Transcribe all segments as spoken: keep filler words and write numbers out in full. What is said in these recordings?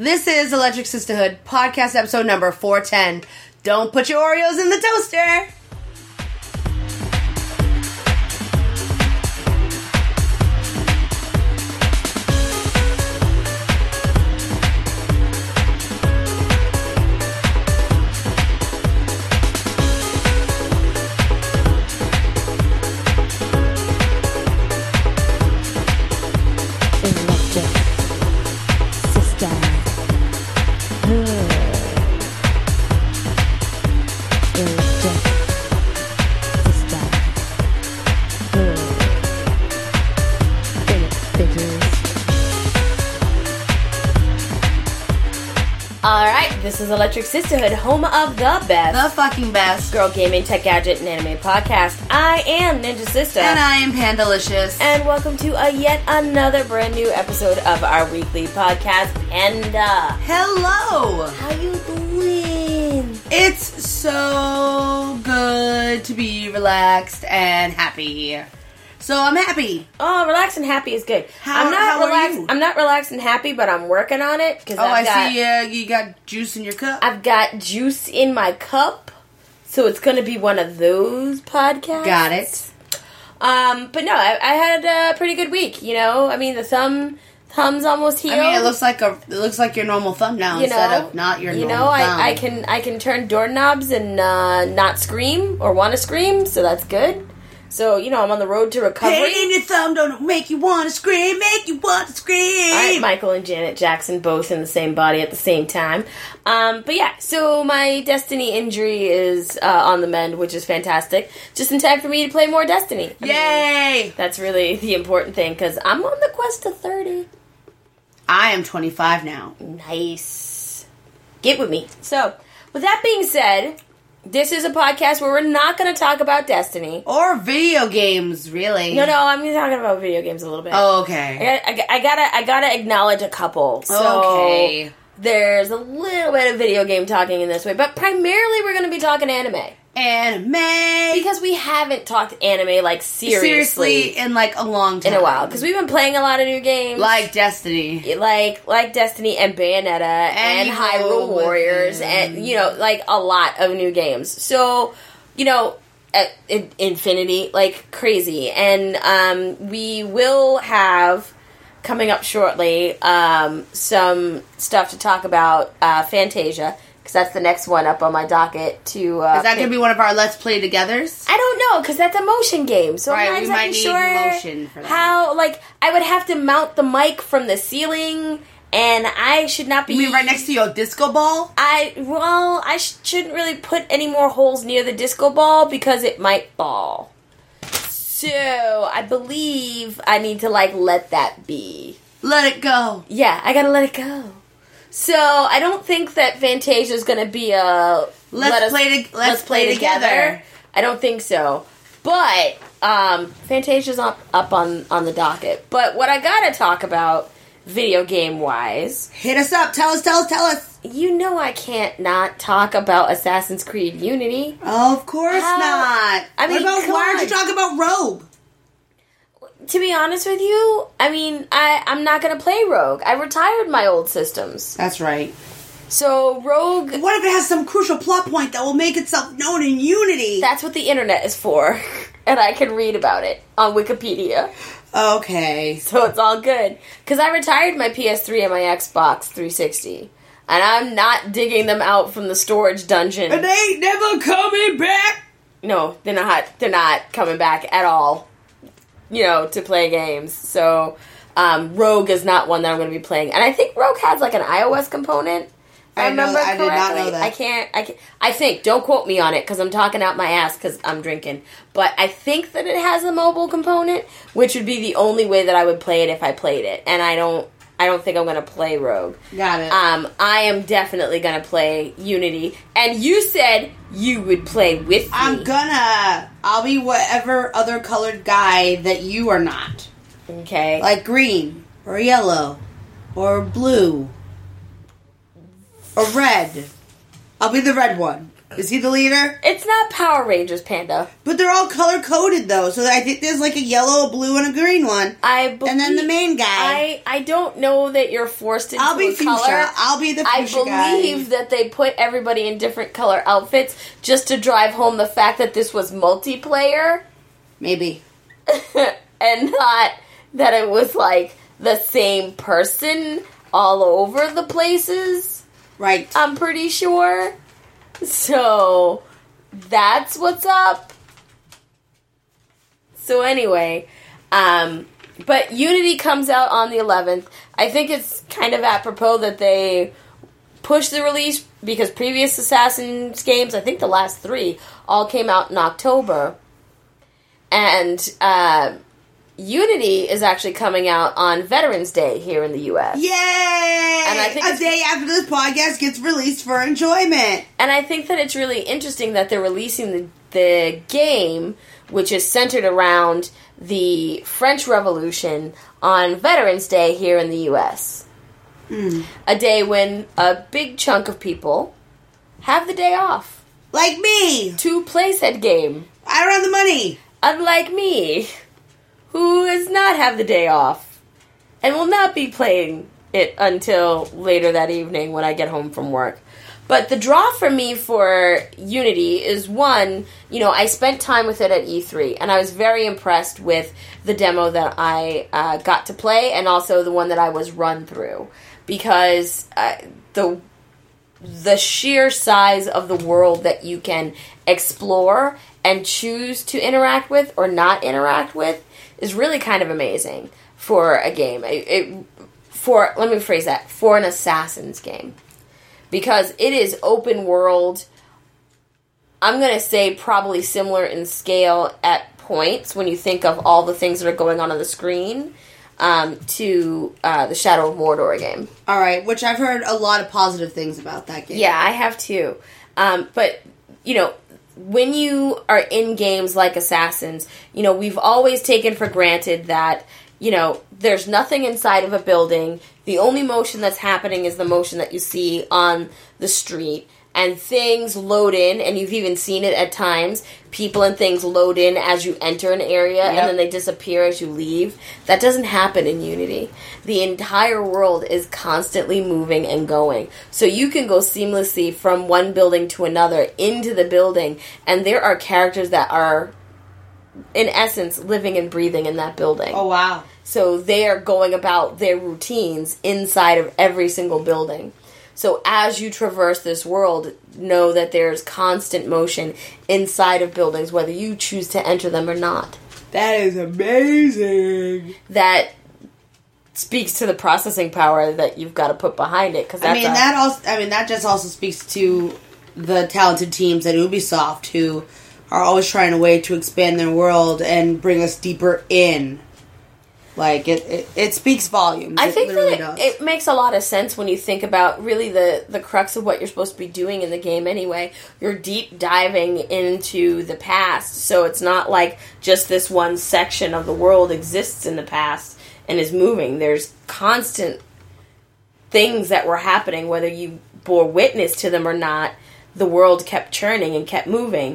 This is Electric Sisterhood, podcast episode number four ten. Don't put your Oreos in the toaster! This is Electric Sisterhood, home of the best, the fucking best girl gaming, tech gadget, and anime podcast. I am Ninja Sister. And I am Pandalicious. And welcome to a yet another brand new episode of our weekly podcast, Panda. Hello! How you doing? It's so good to be relaxed and happy. So I'm happy. Oh, relaxed and happy is good. How, I'm not how relaxed. are you? I'm not relaxed and happy, but I'm working on it. Cause oh, I've I got, see. Uh, you got juice in your cup. I've got juice in my cup, so it's going to be one of those podcasts. Got it. Um, but no, I, I had a pretty good week. You know, I mean, the thumb thumb's almost healed. I mean, it looks like a it looks like your normal thumb now you instead know, of not your you normal know, thumb. I, I can I can turn doorknobs and uh, not scream or want to scream, so that's good. So, you know, I'm on the road to recovery. Pain in your thumb don't make you want to scream, make you want to scream. All right, Michael and Janet Jackson both in the same body at the same time. Um, but yeah, so my Destiny injury is uh, on the mend, which is fantastic. Just in time for me to play more Destiny. I Yay! mean, that's really the important thing, because I'm on the quest to thirty. I am twenty-five now. Nice. Get with me. So, with that being said, this is a podcast where we're not going to talk about Destiny. Or video games, really. No, no, I'm talking about video games a little bit. Oh, okay. I, I, I gotta, I gotta acknowledge a couple. So okay. There's a little bit of video game talking in this way, but primarily we're going to be talking anime. Anime! Because we haven't talked anime, like, seriously. Seriously, in, like, a long time. In a while. Because we've been playing a lot of new games. Like Destiny. Like like Destiny and Bayonetta and, and Hyrule Warriors and, you know, like, a lot of new games. So, you know, at, in, Infinity, like, crazy. And um, we will have, coming up shortly, um, some stuff to talk about uh, Fantasia. Because that's the next one up on my docket to... Uh, Is that going to be one of our Let's Play Togethers? I don't know, because that's a motion game. So right, I'm not we exactly might need sure motion for that. how... Like, I would have to mount the mic from the ceiling, and I should not be... You mean right next to your disco ball? I... Well, I sh- shouldn't really put any more holes near the disco ball, because it might ball. So, I believe I need to, like, let that be. Let it go. Yeah, I gotta let it go. So, I don't think that Fantasia is going to be a... Let's, let us, play, to, let's let's play, play together. together. I don't think so. But, um, Fantasia's up, up on, on the docket. But what I gotta talk about, video game-wise... Hit us up. Tell us, tell us, tell us. You know I can't not talk about Assassin's Creed Unity. Of course How? not. I mean, what about, come why on. aren't you talking about Rogue? To be honest with you, I mean, I, I'm not going to play Rogue. I retired my old systems. That's right. So, Rogue... What if it has some crucial plot point that will make itself known in Unity? That's what the internet is for. And I can read about it on Wikipedia. Okay. So it's all good. Because I retired my P S three and my Xbox three sixty. And I'm not digging them out from the storage dungeon. And they ain't never coming back. No, they're not. They're not coming back at all. You know, to play games. So, um, Rogue is not one that I'm going to be playing. And I think Rogue has like an iOS component. I, I remember know, I correctly. did not know that. I can't, I can't, I think, don't quote me on it because I'm talking out my ass because I'm drinking. But I think that it has a mobile component, which would be the only way that I would play it if I played it. And I don't, I don't think I'm going to play Rogue. Got it. Um, I am definitely going to play Unity. And you said you would play with me. I'm gonna. I'll be whatever other colored guy that you are not. Okay. Like green, or yellow, or blue, or red. I'll be the red one. Is he the leader? It's not Power Rangers, Panda. But they're all color-coded, though, so I think there's like a yellow, a blue, and a green one. I believe, and then the main guy. I, I don't know that you're forced into I'll be a fuchsia. color. I'll be the fuchsia I believe guy. that they put everybody in different color outfits just to drive home the fact that this was multiplayer. Maybe. And not that it was like the same person all over the places. Right. I'm pretty sure. So, that's what's up. So anyway, um, but Unity comes out on the eleventh. I think it's kind of apropos that they push the release because previous Assassin's games, I think the last three, all came out in October. And uh, Unity is actually coming out on Veterans Day here in the U S. Yay! And I think a day after this podcast gets released for enjoyment. And I think that it's really interesting that they're releasing the, the game, which is centered around the French Revolution, on Veterans Day here in the U S. Mm. A day when a big chunk of people have the day off. Like me! To play said game. I don't have the money! Unlike me, who does not have the day off, and will not be playing it until later that evening when I get home from work. But the draw for me for Unity is, one, you know, I spent time with it at E three, and I was very impressed with the demo that I uh, got to play, and also the one that I was run through, because uh, the the sheer size of the world that you can explore and choose to interact with or not interact with is really kind of amazing for a game. It, it, for let me phrase that, for an Assassin's game. Because it is open world, I'm going to say probably similar in scale at points when you think of all the things that are going on on the screen, um, to uh, the Shadow of Mordor game. Alright, which I've heard a lot of positive things about that game. Yeah, I have too. Um, but, you know, when you are in games like Assassins, you know, we've always taken for granted that, you know, there's nothing inside of a building. The only motion that's happening is the motion that you see on the street. And things load in, and you've even seen it at times. People and things load in as you enter an area, yep. And then they disappear as you leave. That doesn't happen in Unity. The entire world is constantly moving and going. So you can go seamlessly from one building to another into the building, and there are characters that are, in essence, living and breathing in that building. Oh, wow. So they are going about their routines inside of every single building. So as you traverse this world, know that there's constant motion inside of buildings, whether you choose to enter them or not. That is amazing. That speaks to the processing power that you've got to put behind it. Cause that's I mean, a, that also. I mean, that just also speaks to the talented teams at Ubisoft who are always trying a way to expand their world and bring us deeper in. Like, it, it, it speaks volumes. I it think that it, does. it makes a lot of sense when you think about really the, the crux of what you're supposed to be doing in the game anyway. You're deep diving into the past, so it's not like just this one section of the world exists in the past and is moving. There's constant things that were happening, whether you bore witness to them or not. The world kept churning and kept moving.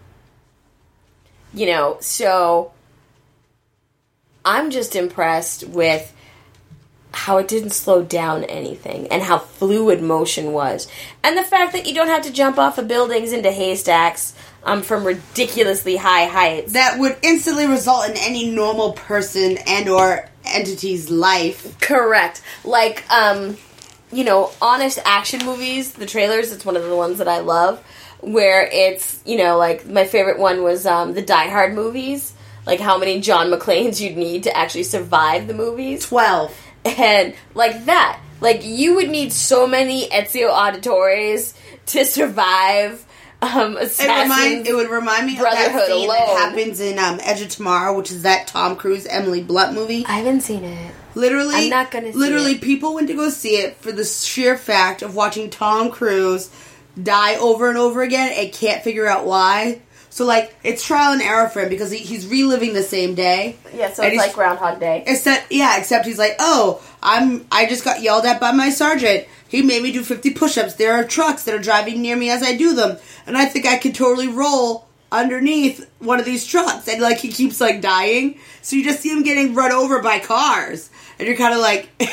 You know, so I'm just impressed with how it didn't slow down anything and how fluid motion was. And the fact that you don't have to jump off of buildings into haystacks um, from ridiculously high heights. That would instantly result in any normal person and or entity's life. Correct. Like, um, you know, honest action movies, the trailers, it's one of the ones that I love, where it's, you know, like, my favorite one was um, the Die Hard movies. Like, how many John McClanes you'd need to actually survive the movies. Twelve. And, like, that. Like, you would need so many Ezio Auditores to survive um, Assassin's it, remind, it would remind me of that scene alone. that happens in um, Edge of Tomorrow, which is that Tom Cruise, Emily Blunt movie. I haven't seen it. Literally, I'm not gonna see literally, it. people went to go see it for the sheer fact of watching Tom Cruise die over and over again and can't figure out why. So, like, it's trial and error for him because he, he's reliving the same day. Yeah, so it's like Groundhog Day. Except, yeah, except he's like, oh, I'm, I just got yelled at by my sergeant. He made me do fifty push-ups. There are trucks that are driving near me as I do them. And I think I could totally roll underneath one of these trucks. And, like, he keeps, like, dying. So you just see him getting run over by cars. And you're kind of like... Maybe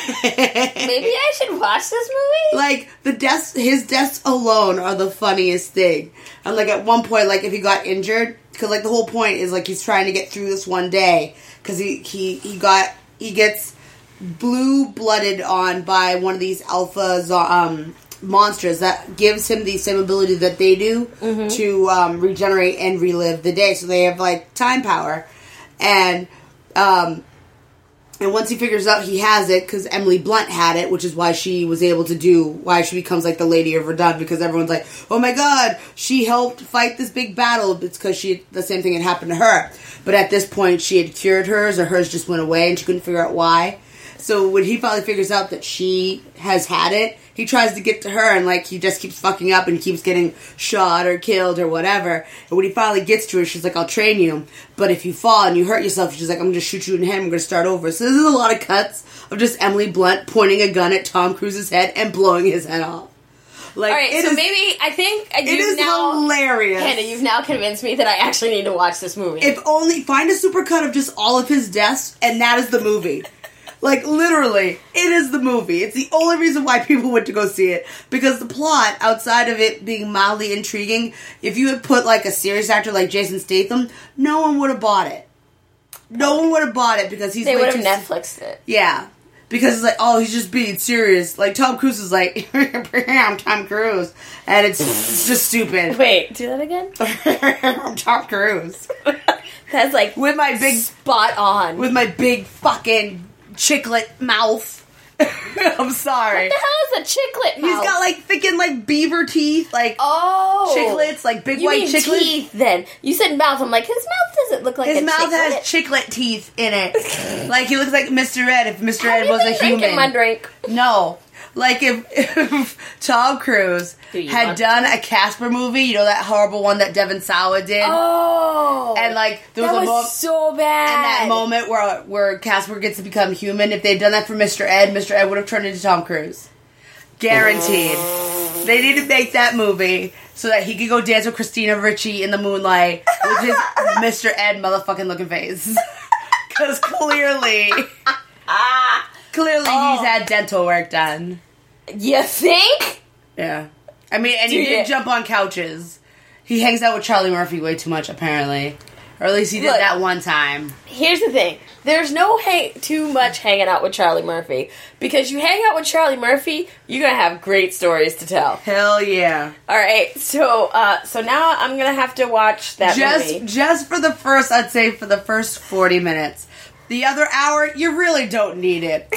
I should watch this movie? Like, the deaths, his deaths alone are the funniest thing. And, like, at one point, like, if he got injured... Because, like, the whole point is, like, he's trying to get through this one day. Because he, he, he got... He gets... blue-blooded on by one of these alpha um, monsters that gives him the same ability that they do mm-hmm. to um, regenerate and relive the day. So they have, like, time power. And um, and once he figures out he has it, because Emily Blunt had it, which is why she was able to do, why she becomes, like, the Lady of Verdun, because everyone's like, oh my god, she helped fight this big battle. It's because she the same thing had happened to her. But at this point, she had cured hers, or hers just went away, and she couldn't figure out why. So when he finally figures out that she has had it, he tries to get to her and, like, he just keeps fucking up and keeps getting shot or killed or whatever. And when he finally gets to her, she's like, I'll train you. But if you fall and you hurt yourself, she's like, I'm going to shoot you in the head. I'm going to start over. So this is a lot of cuts of just Emily Blunt pointing a gun at Tom Cruise's head and blowing his head off. Like, all right, so is, maybe I think it is now, hilarious. Hannah, you've now convinced me that I actually need to watch this movie. If only, find a supercut of just all of his deaths, and that is the movie. Like, literally, it is the movie. It's the only reason why people went to go see it. Because the plot, outside of it being mildly intriguing, if you had put, like, a serious actor like Jason Statham, no one would have bought it. No one would have bought it because he's... They would have Netflixed it. Yeah. Because it's like, oh, he's just being serious. Like, Tom Cruise is like, I'm Tom Cruise. And it's, it's just stupid. Wait, do that again? I'm Tom Cruise. That's, like, with my big... spot on. With my big fucking... chiclet mouth. I'm sorry. What the hell is a chiclet mouth? He's got, like, freaking, like, beaver teeth, like, oh, chiclets, like, big you white mean chiclets. Teeth, then. You said mouth. I'm like, his mouth doesn't look like his a mouth chiclet. has chiclet teeth in it. Like, he looks like Mister Ed if Mister Ed was a human. Drinking my drink. No. Like, if, if Tom Cruise had done a Casper movie, you know, that horrible one that Devon Sawa did? Oh! And, like, there was that a moment... was so bad! And that moment where where Casper gets to become human, if they'd done that for Mister Ed, Mister Ed would have turned into Tom Cruise. Guaranteed. They need to make that movie so that he could go dance with Christina Ricci in the moonlight with his Mister Ed motherfucking looking face. Because clearly... Clearly, oh. he's had dental work done. You think? Yeah. I mean, and Dude, he did yeah. jump on couches. He hangs out with Charlie Murphy way too much, apparently. Or at least he did Look, that one time. Here's the thing. There's no hang- too much hanging out with Charlie Murphy. Because you hang out with Charlie Murphy, you're going to have great stories to tell. Hell yeah. Alright, so uh, so now I'm going to have to watch that just, movie. Just for the first, I'd say for the first forty minutes. The other hour, you really don't need it.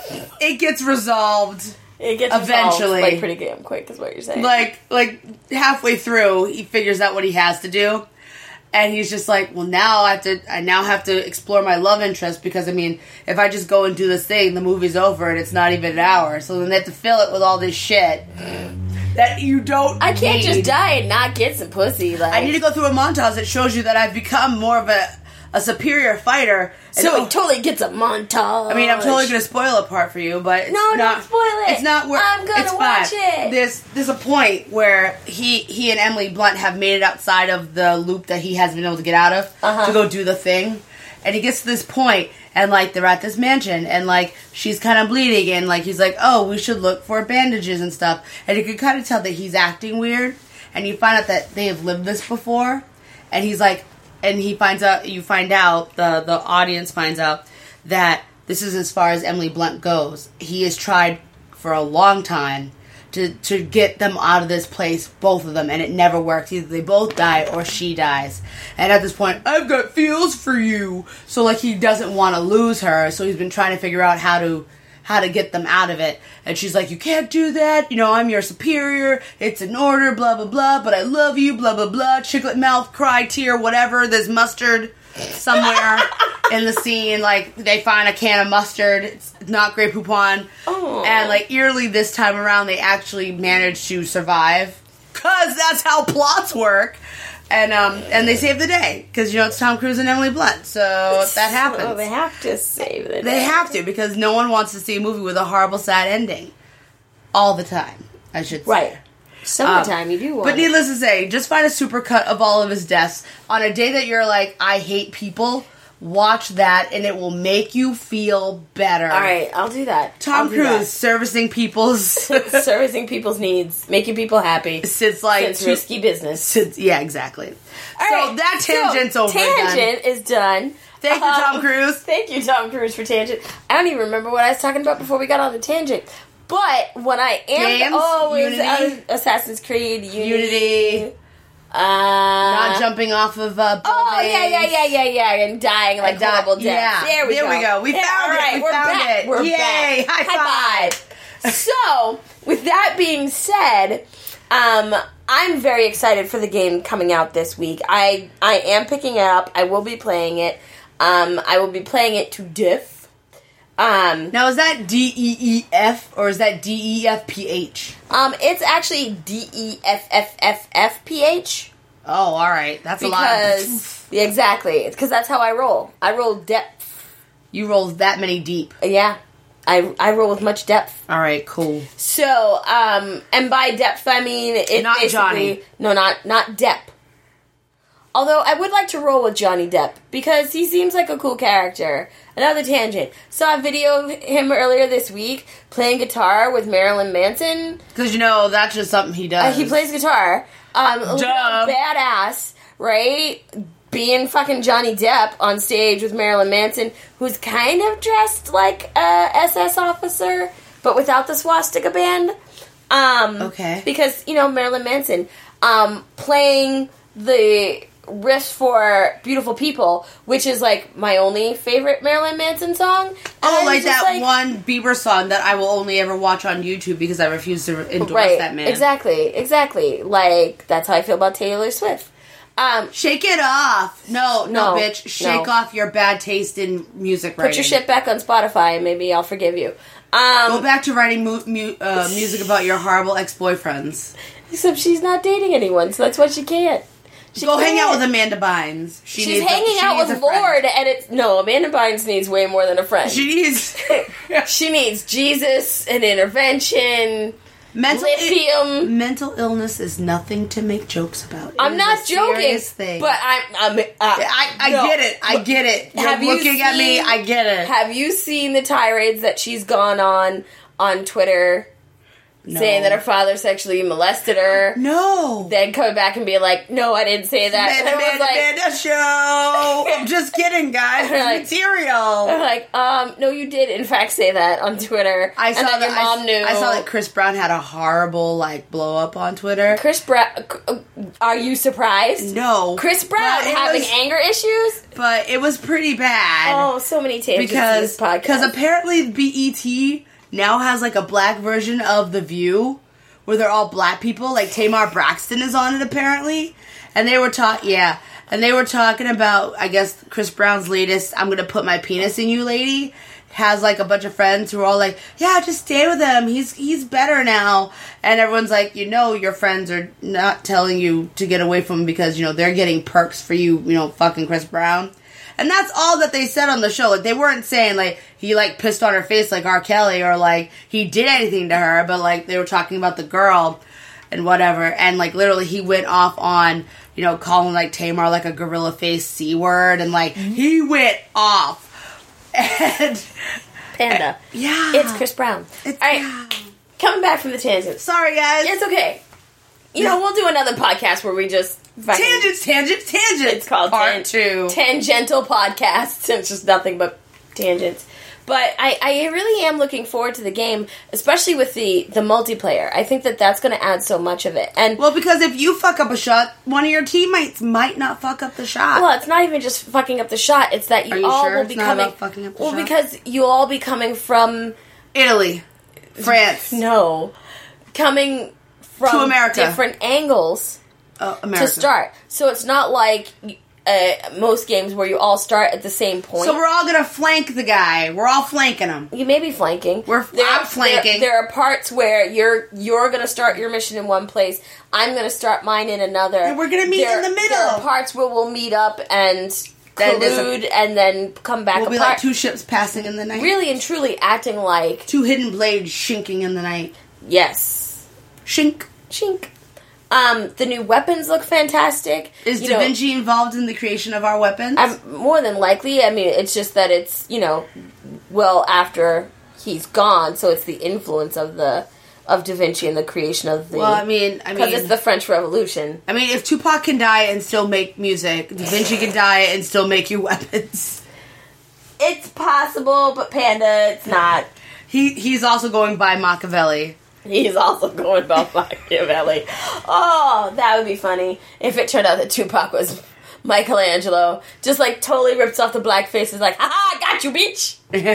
It gets resolved. It gets eventually, resolved, like, pretty damn quick, is what you're saying. Like, like halfway through, he figures out what he has to do, and he's just like, "Well, now I have to. I now have to explore my love interest because, I mean, if I just go and do this thing, the movie's over and it's not even an hour. So then they have to fill it with all this shit that you don't. I can't need. just die and not get some pussy. Like, I need to go through a montage that shows you that I've become more of a." A superior fighter. So and, he totally gets a montage. I mean, I'm totally going to spoil a part for you, but it's no, not, don't spoil it. It's not where I'm going to watch fine. it. There's there's a point where he he and Emily Blunt have made it outside of the loop that he hasn't been able to get out of uh-huh. to go do the thing, and he gets to this point, and like they're at this mansion, and like she's kind of bleeding, and like he's like, oh, we should look for bandages and stuff, and you can kind of tell that he's acting weird, and you find out that they have lived this before, and he's like. And he finds out, you find out, the, the audience finds out that this is as far as Emily Blunt goes. He has tried for a long time to, to get them out of this place, both of them, and it never works. Either they both die or she dies. And at this point, I've got feels for you. So, like, he doesn't want to lose her, so he's been trying to figure out how to how to get them out of it. And she's like, you can't do that. You know, I'm your superior. It's an order, blah, blah, blah. But I love you, blah, blah, blah. Chiclet mouth, cry, tear, whatever. There's mustard somewhere in the scene. Like, they find a can of mustard. It's not Grey Poupon. Oh. And, like, eerily this time around, they actually managed to survive. Because that's how plots work. And um and they save the day because, you know, it's Tom Cruise and Emily Blunt, so that happens. Oh, they have to save the day. They have to because no one wants to see a movie with a horrible, sad ending. all the time, I should say. Right. Summertime, um, you do want But needless to say, just find a supercut of all of his deaths. On a day that you're like, I hate people, watch that, and it will make you feel better. All right, I'll do that. Tom do Cruise, that. servicing people's... servicing people's needs, making people happy. Since, like... Since risky business. Since, yeah, exactly. All so, right, that tangent's so, over Tangent done. is done. Thank you, Tom um, Cruise. Thank you, Tom Cruise, for Tangent. I don't even remember what I was talking about before we got on the tangent. But when I am Games, always Unity, uh, Assassin's Creed, Unity, Unity uh, not jumping off of uh, buildings. Oh yeah, yeah, yeah, yeah, yeah, and dying like di- horrible deaths. Yeah, there we there go. we go. We yeah, found all right, it. We we're found back. it. We're Yay! back. High, High five. five. So, with that being said, um, I'm very excited for the game coming out this week. I I am picking it up. I will be playing it. Um, I will be playing it to diff. Um, now, is that D E E F or is that D E F P H? Um, it's actually D E F F F F P H. Oh, all right. That's because, a lot. Of... yeah, exactly. Because that's how I roll. I roll depth. You roll that many deep. Yeah. I, I roll with much depth. All right, cool. So, um, and by depth, I mean... It not basically, Johnny. No, not, not Depp. Although, I would like to roll with Johnny Depp, because he seems like a cool character. Another tangent. Saw a video of him earlier this week, playing guitar with Marilyn Manson. Because, you know, that's just something he does. Uh, he plays guitar. Um, Duh. Badass, right? Being fucking Johnny Depp on stage with Marilyn Manson, who's kind of dressed like a S S officer, but without the swastika band. Um, okay. Because, you know, Marilyn Manson, um, playing the riff for Beautiful People, which is, like, my only favorite Marilyn Manson song. And oh, I'm like just that like, one Bieber song that I will only ever watch on YouTube because I refuse to endorse right, that man. Exactly, exactly. Like, that's how I feel about Taylor Swift. Um, Shake it off. No, no, No, bitch. Shake no. off your bad taste in music writing. Put your shit back on Spotify and maybe I'll forgive you. Um, Go back to writing mu- mu- uh, music about your horrible ex-boyfriends. Except she's not dating anyone, so that's why she can't. She Go can't. hang out with Amanda Bynes. She She's needs hanging a, she out needs with a friend. Lord, and it's... No, Amanda Bynes needs way more than a friend. She needs... She needs Jesus, an intervention... Mental, lithium. mental illness is nothing to make jokes about. It I'm is not a joking, serious thing. but I'm. I'm uh, I, I no. get it. I get it. You're Have you looking at me. seen- I get it. Have you seen the tirades that she's gone on on Twitter, No. saying that her father sexually molested her? No. Then coming back and being like, "No, I didn't say that." And Amanda, I was like, Amanda show. I'm just kidding, guys. It's Like- material. I'm like, um, no, you did in fact say that on Twitter. I saw and then that your mom I, knew. I saw that Chris Brown had a horrible like blow up on Twitter. Chris Brown. Are you surprised? No, Chris Brown but it having was- anger issues. but it was pretty bad. Oh, so many tangents because in this podcast. because apparently B E T now has like a black version of The View where they're all black people. Like Tamar Braxton is on it apparently, and they were talking. Yeah, and they were talking about I guess Chris Brown's latest "I'm gonna put my penis in you" lady. Has like a bunch of friends who are all like, yeah, just stay with him. He's he's better now. And everyone's like, you know, your friends are not telling you to get away from him because, you know, they're getting perks for you, you know, fucking Chris Brown. And that's all that they said on the show. Like, they weren't saying, like, he, like, pissed on her face like R. Kelly or, like, he did anything to her. But, like, they were talking about the girl and whatever. And, like, literally he went off on, you know, calling, like, Tamar, like, a gorilla face C word. And, like, mm-hmm. he went off. And Panda. Yeah. It's Chris Brown. It's, all right. yeah. Coming back from the tangents. Sorry, guys. It's okay. You know, we'll do another podcast where we just... fucking- Tangents, tangents, tangents. It's called Part tan- two. Tangential Podcasts. It's just nothing but tangents. But I, I really am looking forward to the game, especially with the, the multiplayer. I think that that's going to add so much of it. And Well, because if you fuck up a shot, one of your teammates might not fuck up the shot. Well, it's not even just fucking up the shot. It's that you, Are you all sure will it's be not coming... about fucking up the well, shot? because you'll all be coming from... Italy. France. No. Coming from To America. different angles Uh, America. to start. So it's not like uh, most games where you all start at the same point. So we're all gonna flank the guy. We're all flanking him. You may be flanking. We're I'm flanking. There, there are parts where you're you're going to start your mission in one place. I'm going to start mine in another. And we're gonna meet there, in the middle. There are parts where we'll meet up and Then there's a- collude and then come back We'll be apart. like two ships passing in the night. Really and truly acting like Two hidden blades shinking in the night. Yes. Shink. Shink. Um, the new weapons look fantastic. Is you Da know, Vinci involved in the creation of our weapons? I'm, more than likely. I mean, it's just that it's, you know, well after he's gone, so it's the influence of the of Da Vinci and the creation of the... Well, I mean... I mean, because it's the French Revolution. I mean, if Tupac can die and still make music, Da Vinci can die and still make you weapons. It's possible, but Panda, it's not. He He's also going by Machiavelli. He's also going by Machiavelli. Oh, that would be funny if it turned out that Tupac was Michelangelo. Just, like, totally rips off the black faces, like, ha-ha, got you, bitch!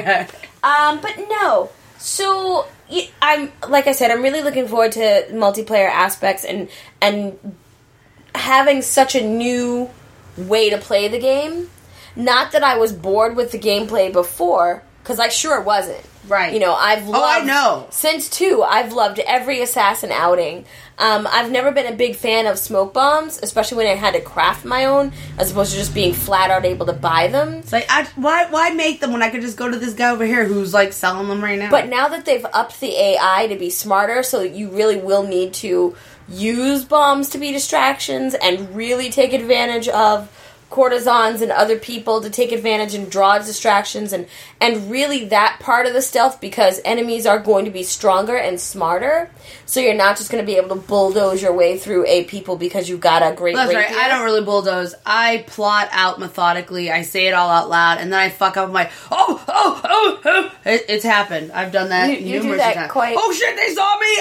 um, but no. So... I'm like I said, I'm really looking forward to multiplayer aspects and and having such a new way to play the game. Not that I was bored with the gameplay before, because I sure wasn't. Right. You know, I've loved... Oh, I know. Since two, I've loved every assassin outing. Um, I've never been a big fan of smoke bombs, especially when I had to craft my own, as opposed to just being flat out able to buy them. It's like, I, why why make them when I could just go to this guy over here who's, like, selling them right now? But now that they've upped the A I to be smarter, so you really will need to use bombs to be distractions and really take advantage of courtesans and other people to take advantage and draw distractions and, and really that part of the stealth, because enemies are going to be stronger and smarter, so you're not just going to be able to bulldoze your way through a people because you got a great That's rapier. right, I don't really bulldoze. I plot out methodically, I say it all out loud, and then I fuck up, I'm like, oh, oh, oh, oh. It, it's happened. I've done that You- you do numerous that times. quite- Oh shit, they saw me!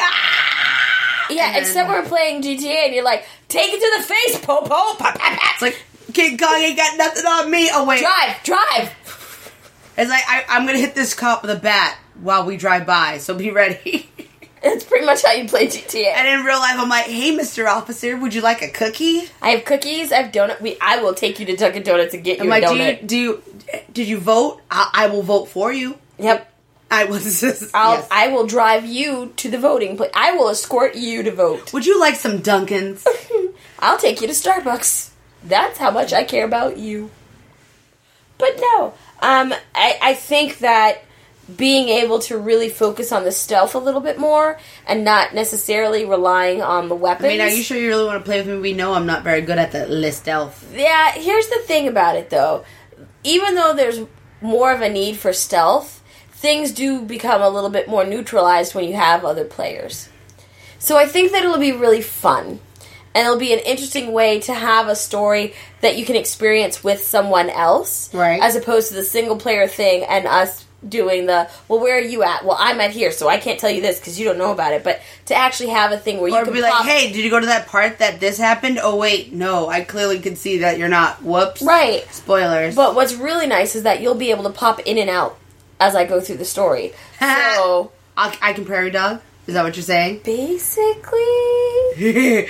Ah! Yeah, And then- except we're playing G T A and you're like, take it to the face, Popo! Pop, pop, pop. It's like, King Kong ain't got nothing on me. Oh, wait. Drive, drive! It's like, I, I'm gonna hit this cop with a bat while we drive by, so be ready. That's pretty much how you play G T A. And in real life, I'm like, hey, Mister Officer, would you like a cookie? I have cookies, I have donut. We, I will take you to Dunkin' Donuts and get you I'm a like, do donut. you, do you, did you vote? I, I will vote for you. Yep. I was just, I'll, yes. I will drive you to the voting place. I will escort you to vote. Would you like some Dunkins? I'll take you to Starbucks. That's how much I care about you. But no, um, I, I think that being able to really focus on the stealth a little bit more and not necessarily relying on the weapons. I mean, are you sure you really want to play with me? We know I'm not very good at the list stealth. Yeah, here's the thing about it, though. Even though there's more of a need for stealth, things do become a little bit more neutralized when you have other players. So I think that it'll be really fun. And it'll be an interesting way to have a story that you can experience with someone else. Right. As opposed to the single-player thing and us doing the, well, where are you at? Well, I'm at here, so I can't tell you this because you don't know about it. But to actually have a thing where you Or can be pop... like, hey, did you go to that part that this happened? Oh, wait, no, I clearly can see that you're not. Whoops. Right. Spoilers. But what's really nice is that you'll be able to pop in and out as I go through the story. So... I, I can prairie dog? Is that what you're saying? Basically... you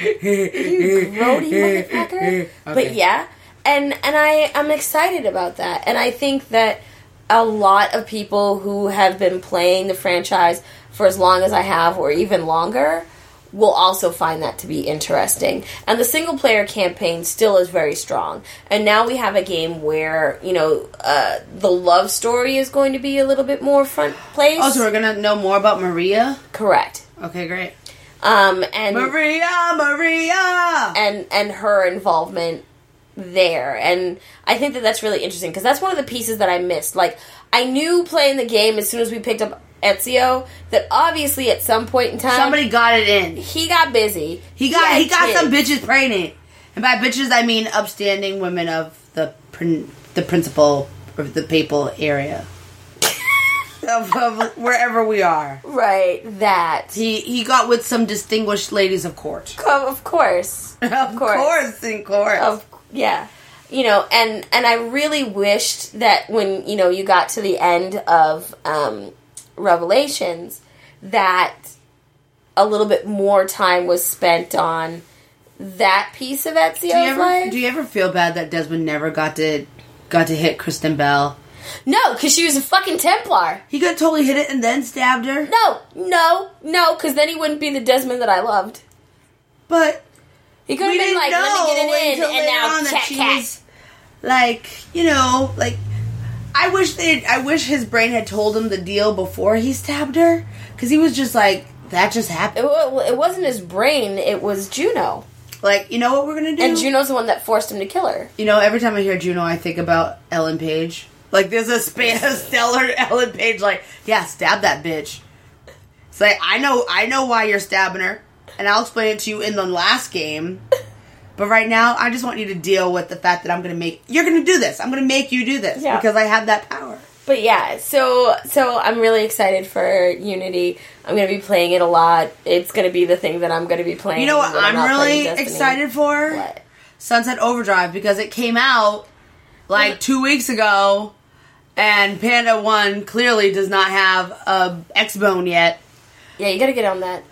grody motherfucker. Okay. But yeah, and and I I'm excited about that, and I think that a lot of people who have been playing the franchise for as long as I have, or even longer, will also find that to be interesting. And the single player campaign still is very strong, and now we have a game where you know uh, the love story is going to be a little bit more front place. Oh, so we're gonna know more about Maria? Correct. Okay, great. Um, and Maria, Maria, and and her involvement there, and I think that that's really interesting because that's one of the pieces that I missed. Like, I knew playing the game as soon as we picked up Ezio that obviously at some point in time somebody got it in. he got busy. He got had he got kids. some bitches pregnant, and by bitches I mean upstanding women of the prin- the principal of the papal area. Of, of wherever we are, right? That he he got with some distinguished ladies of court. of course, Of course, in court. of yeah, you know, and and I really wished that when you know you got to the end of um, Revelations that a little bit more time was spent on that piece of Ezio's do you ever life. do you ever feel bad that Desmond never got to got to hit Kristen Bell? No, because she was a fucking Templar. He could have totally hit it and then stabbed her. No, no, no, because then he wouldn't be the Desmond that I loved. But He could have we been didn't like, know let me get it in, until and later now on that cat she cat. was like, you know, like I wish they, I wish his brain had told him the deal before he stabbed her, because he was just like, That just happened. It, it wasn't his brain, it was Juno. Like, you know what we're gonna do? And Juno's the one that forced him to kill her. You know, every time I hear Juno, I think about Ellen Page. Like, there's a span stellar Ellen Page, like, yeah, stab that bitch. It's like, I know, I know why you're stabbing her, and I'll explain it to you in the last game. But right now, I just want you to deal with the fact that I'm gonna make, you're gonna do this. I'm gonna make you do this. Yeah. Because I have that power. But yeah, so so I'm really excited for Unity. I'm going to be playing it a lot. It's going to be the thing that I'm going to be playing. You know what I'm, I'm really excited excited for? What? Sunset Overdrive, because it came out like what? two weeks ago, and Panda one clearly does not have a X-Bone yet. Yeah, you got to get on that.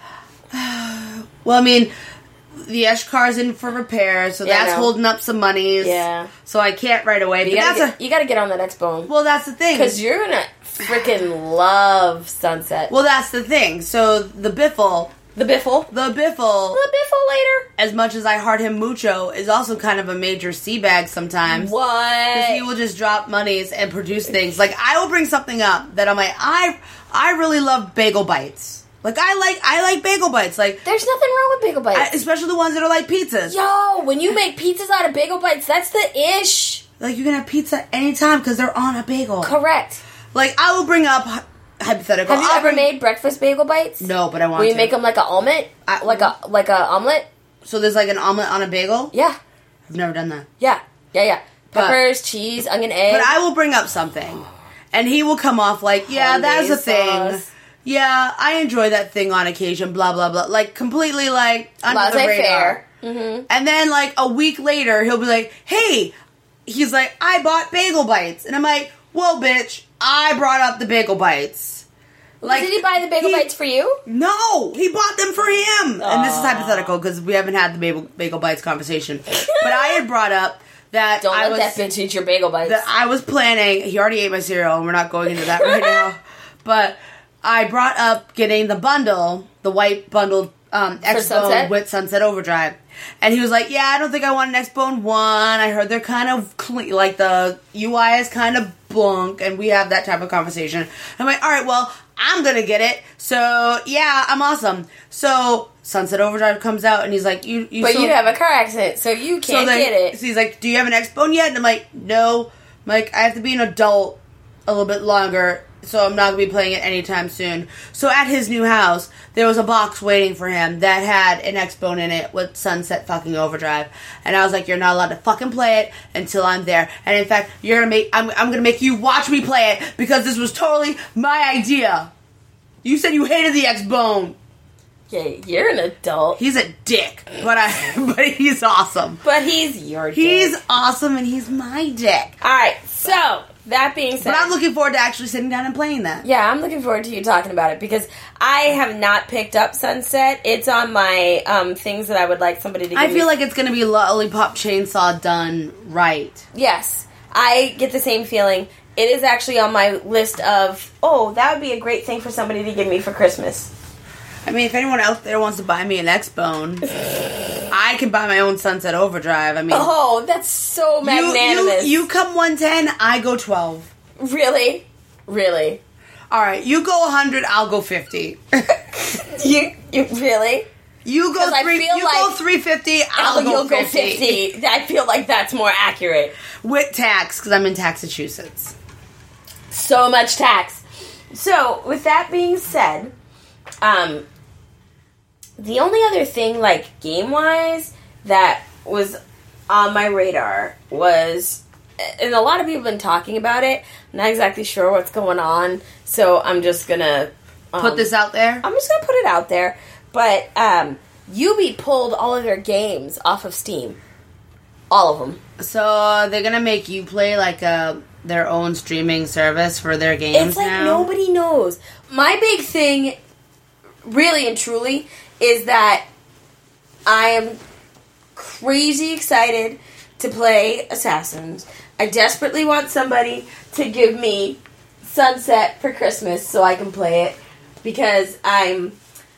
Well, I mean, the Eshkar's in for repair, so yeah, that's holding up some monies. Yeah. So I can't right away. You but gotta, that's get, a, you gotta get on that X-Bone. Well, that's the thing. Because you're gonna freaking love Sunset. Well, that's the thing. So the Biffle... The Biffle? The Biffle... The Biffle later. As much as I heart him mucho, is also kind of a major sea bag sometimes. What? Because he will just drop monies and produce things. Like, I will bring something up that I'm like, I, I really love bagel bites. Like, I like I like bagel bites. Like, there's nothing wrong with bagel bites. I, especially the ones that are like pizzas. Yo, when you make pizzas out of bagel bites, that's the ish. Like, you can have pizza anytime because they're on a bagel. Correct. Like, I will bring up hypothetical. Have you I'll ever bring, made breakfast bagel bites? No, but I want to. Will you to. make them like an omelet? I, like a like a omelet? So there's like an omelet on a bagel? Yeah. I've never done that. Yeah. Yeah, yeah. Peppers, but, cheese, onion, egg. But I will bring up something. And he will come off like, yeah, that's a thing. Yeah, I enjoy that thing on occasion, blah, blah, blah. Like, completely, like, under the radar. Mm-hmm. And then, like, a week later, he'll be like, hey, he's like, I bought bagel bites. And I'm like, whoa, bitch, I brought up the bagel bites. Like, did he buy the bagel he, bites for you? No, he bought them for him. Uh. And this is hypothetical, because we haven't had the bagel, bagel bites conversation. But I had brought up that Don't I let was... that bitch eat your bagel bites. That I was planning... He already ate my cereal, and we're not going into that right now. But... I brought up getting the bundle, the white bundled um, X-Bone with Sunset Overdrive. And he was like, yeah, I don't think I want an X-Bone one. I heard they're kind of clean, like the U I is kind of bunk, and we have that type of conversation. I'm like, all right, well, I'm going to get it. So, yeah, I'm awesome. So, Sunset Overdrive comes out, and he's like, you... you but so, you have a car accident, so you can't so then, get it. So he's like, do you have an X-Bone yet? And I'm like, no. I'm like, I have to be an adult a little bit longer, so I'm not going to be playing it anytime soon. So at his new house, there was a box waiting for him that had an X-Bone in it with Sunset fucking Overdrive. And I was like, you're not allowed to fucking play it until I'm there. And in fact, you're going to make, I'm, I'm going to make you watch me play it because this was totally my idea. You said you hated the X-Bone. Yeah, you're an adult. He's a dick, but I, but he's awesome. But he's your dick. He's awesome and he's my dick. Alright, so... That being said... But I'm looking forward to actually sitting down and playing that. Yeah, I'm looking forward to you talking about it, because I have not picked up Sunset. It's on my um, things that I would like somebody to give I me. feel like it's going to be Lollipop Chainsaw done right. Yes. I get the same feeling. It is actually on my list of, oh, that would be a great thing for somebody to give me for Christmas. I mean, if anyone out there wants to buy me an X-Bone, I can buy my own Sunset Overdrive. I mean, oh, that's so magnanimous. You, you, you come one ten, I go twelve. Really? Really? All right, you go one hundred, I'll go fifty. you you really? You go three. You like, go three fifty. I'll oh, go you'll fifty. go fifty. I feel like that's more accurate with tax because I'm in Massachusetts. So much tax. So, with that being said, um. the only other thing, like, game-wise, that was on my radar was, and a lot of people have been talking about it, I'm not exactly sure what's going on, so I'm just gonna... Um, put this out there? I'm just gonna put it out there, but, um, Ubi pulled all of their games off of Steam. All of them. So, they're gonna make you play, like, a, their own streaming service for their games It's like now? Nobody knows. My big thing, really and truly... is that I am crazy excited to play Assassins. I desperately want somebody to give me Sunset for Christmas so I can play it, because I'm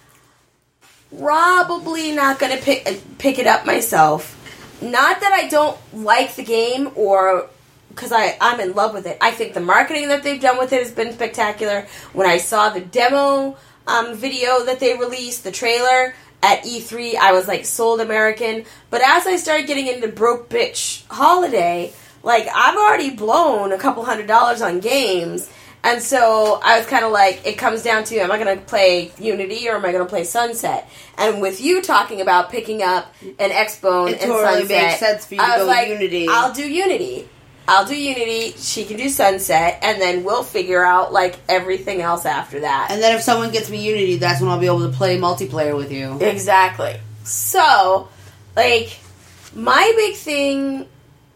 probably not going to pick pick it up myself. Not that I don't like the game or because I I'm in love with it. I think the marketing that they've done with it has been spectacular. When I saw the demo um, video that they released, the trailer, at E three, I was, like, sold American. But as I started getting into Broke Bitch Holiday, like, I've already blown a couple hundred dollars on games. And so I was kind of like, it comes down to, am I going to play Unity or am I going to play Sunset? And with you talking about picking up an Xbone it and totally Sunset, makes sense for you to I was go like, Unity. I'll do Unity. I'll do Unity, she can do Sunset, and then we'll figure out, like, everything else after that. And then if someone gets me Unity, that's when I'll be able to play multiplayer with you. Exactly. So, like, my big thing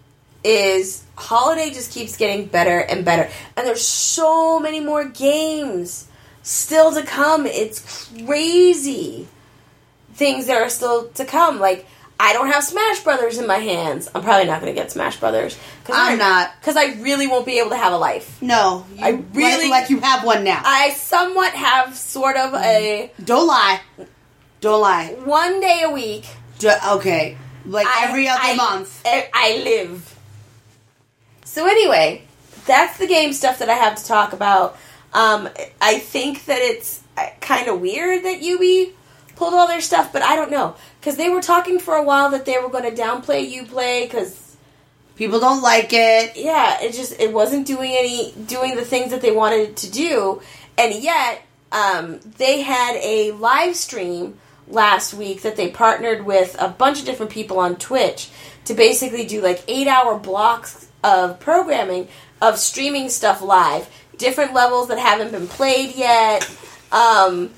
is Holiday just keeps getting better and better. And there's so many more games still to come. It's crazy. Things that are still to come. Like, I don't have Smash Brothers in my hands. I'm probably not going to get Smash Brothers. Cause I'm not. Because I really won't be able to have a life. No. You, I really... Like, like you have one now. I somewhat have sort of a... Don't lie. Don't lie. One day a week. Ju- okay. Like I, every other I, month. I, I live. So anyway, that's the game stuff that I have to talk about. Um, I think that it's kind of weird that Ubi pulled all their stuff, but I don't know. Because they were talking for a while that they were going to downplay Uplay, because... people don't like it. Yeah, it just, it wasn't doing any, doing the things that they wanted it to do. And yet, um, they had a live stream last week that they partnered with a bunch of different people on Twitch to basically do like eight hour blocks of programming of streaming stuff live. Different levels that haven't been played yet. Um...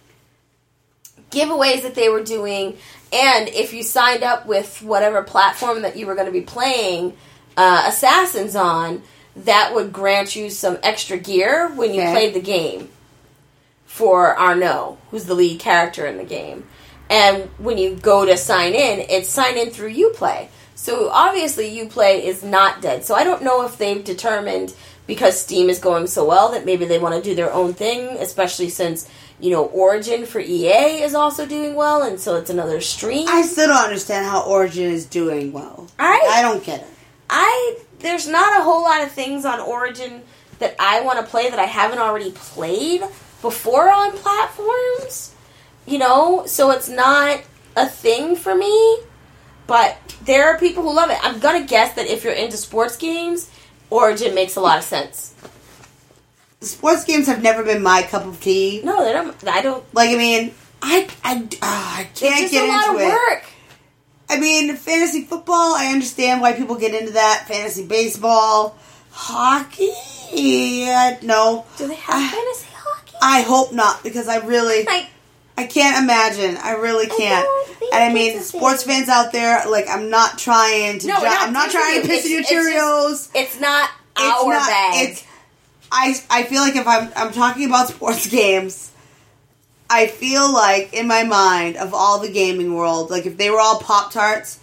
giveaways that they were doing, and if you signed up with whatever platform that you were going to be playing uh, Assassins on, that would grant you some extra gear when you okay. played the game for Arnaud, who's the lead character in the game. And when you go to sign in, it's sign in through Uplay. So obviously Uplay is not dead. So I don't know if they've determined, because Steam is going so well, that maybe they want to do their own thing, especially since, you know, Origin for E A is also doing well, and so it's another stream. I still don't understand how Origin is doing well. I, I don't get it. I there's not a whole lot of things on Origin that I want to play that I haven't already played before on platforms. You know, so it's not a thing for me, but there are people who love it. I'm gonna guess that if you're into sports games, Origin makes a lot of sense. Sports games have never been my cup of tea. No, they don't. I don't. Like, I mean, I I, oh, I can't it's just get a into lot of it. Work. I mean, fantasy football, I understand why people get into that. Fantasy baseball, hockey, yeah, no. Do they have I, fantasy hockey? I hope not, because I really, I, I can't imagine. I really can't. I and I mean, sports thing. fans out there, like, I'm not trying to. No, ju- not I'm not trying to piss in your Cheerios. It's, just, it's not It's our not, bag. It's, I, I feel like if I'm I'm talking about sports games, I feel like in my mind of all the gaming world, like if they were all Pop-Tarts,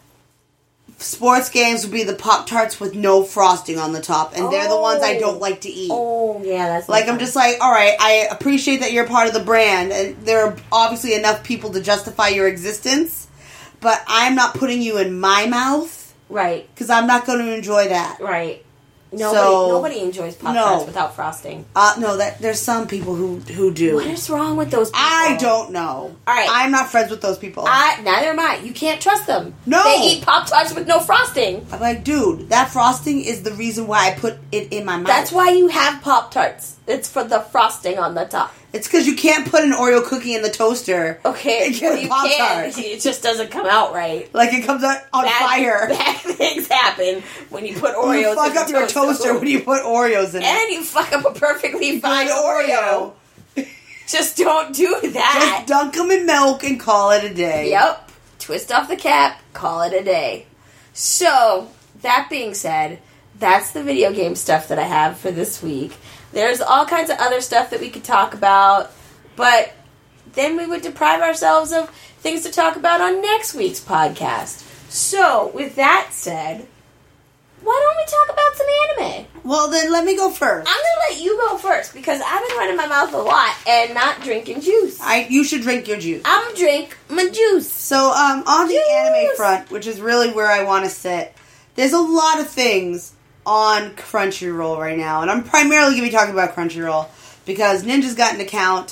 sports games would be the Pop-Tarts with no frosting on the top, and oh. they're the ones I don't like to eat. Oh, yeah, that's like I'm just like, all right, I appreciate that you're part of the brand, and there are obviously enough people to justify your existence, but I'm not putting you in my mouth, right? Because I'm not going to enjoy that, right? Nobody, so, nobody enjoys Pop-Tarts no. without frosting. Uh, no, that there's some people who who do. What is wrong with those people? I don't know. All right. I'm not friends with those people. I, neither am I. You can't trust them. No. They eat Pop-Tarts with no frosting. I'm like, dude, that frosting is the reason why I put it in my mouth. That's why you have Pop-Tarts. It's for the frosting on the top. It's because you can't put an Oreo cookie in the toaster. Okay, and get you a Pop-Tart. can. It just doesn't come out right. Like it comes out on bad, fire. Bad things happen when you put Oreos you fuck in up the your toaster. toaster when you put Oreos in it. And you fuck up a perfectly fine Oreo. Oreo. Just don't do that. Just dunk them in milk and call it a day. Yep. Twist off the cap, call it a day. So, that being said, that's the video game stuff that I have for this week. There's all kinds of other stuff that we could talk about, but then we would deprive ourselves of things to talk about on next week's podcast. So, with that said, why don't we talk about some anime? Well, then let me go first. I'm going to let you go first, because I've been running my mouth a lot and not drinking juice. I You should drink your juice. I'm going to drink my juice. So, um, on juice. the anime front, which is really where I want to sit, there's a lot of things on Crunchyroll right now, and I'm primarily going to be talking about Crunchyroll because Ninja's got an account,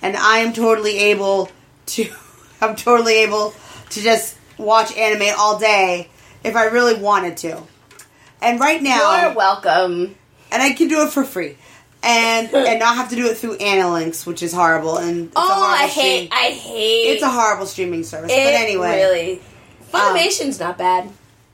and I am totally able to. I'm totally able to just watch anime all day if I really wanted to. And right now, you're welcome. And I can do it for free, and and not have to do it through Analinks, which is horrible. And it's oh, a horrible I hate, stream. I hate. It's a horrible streaming service. It but anyway, really, Funimation's um, not bad.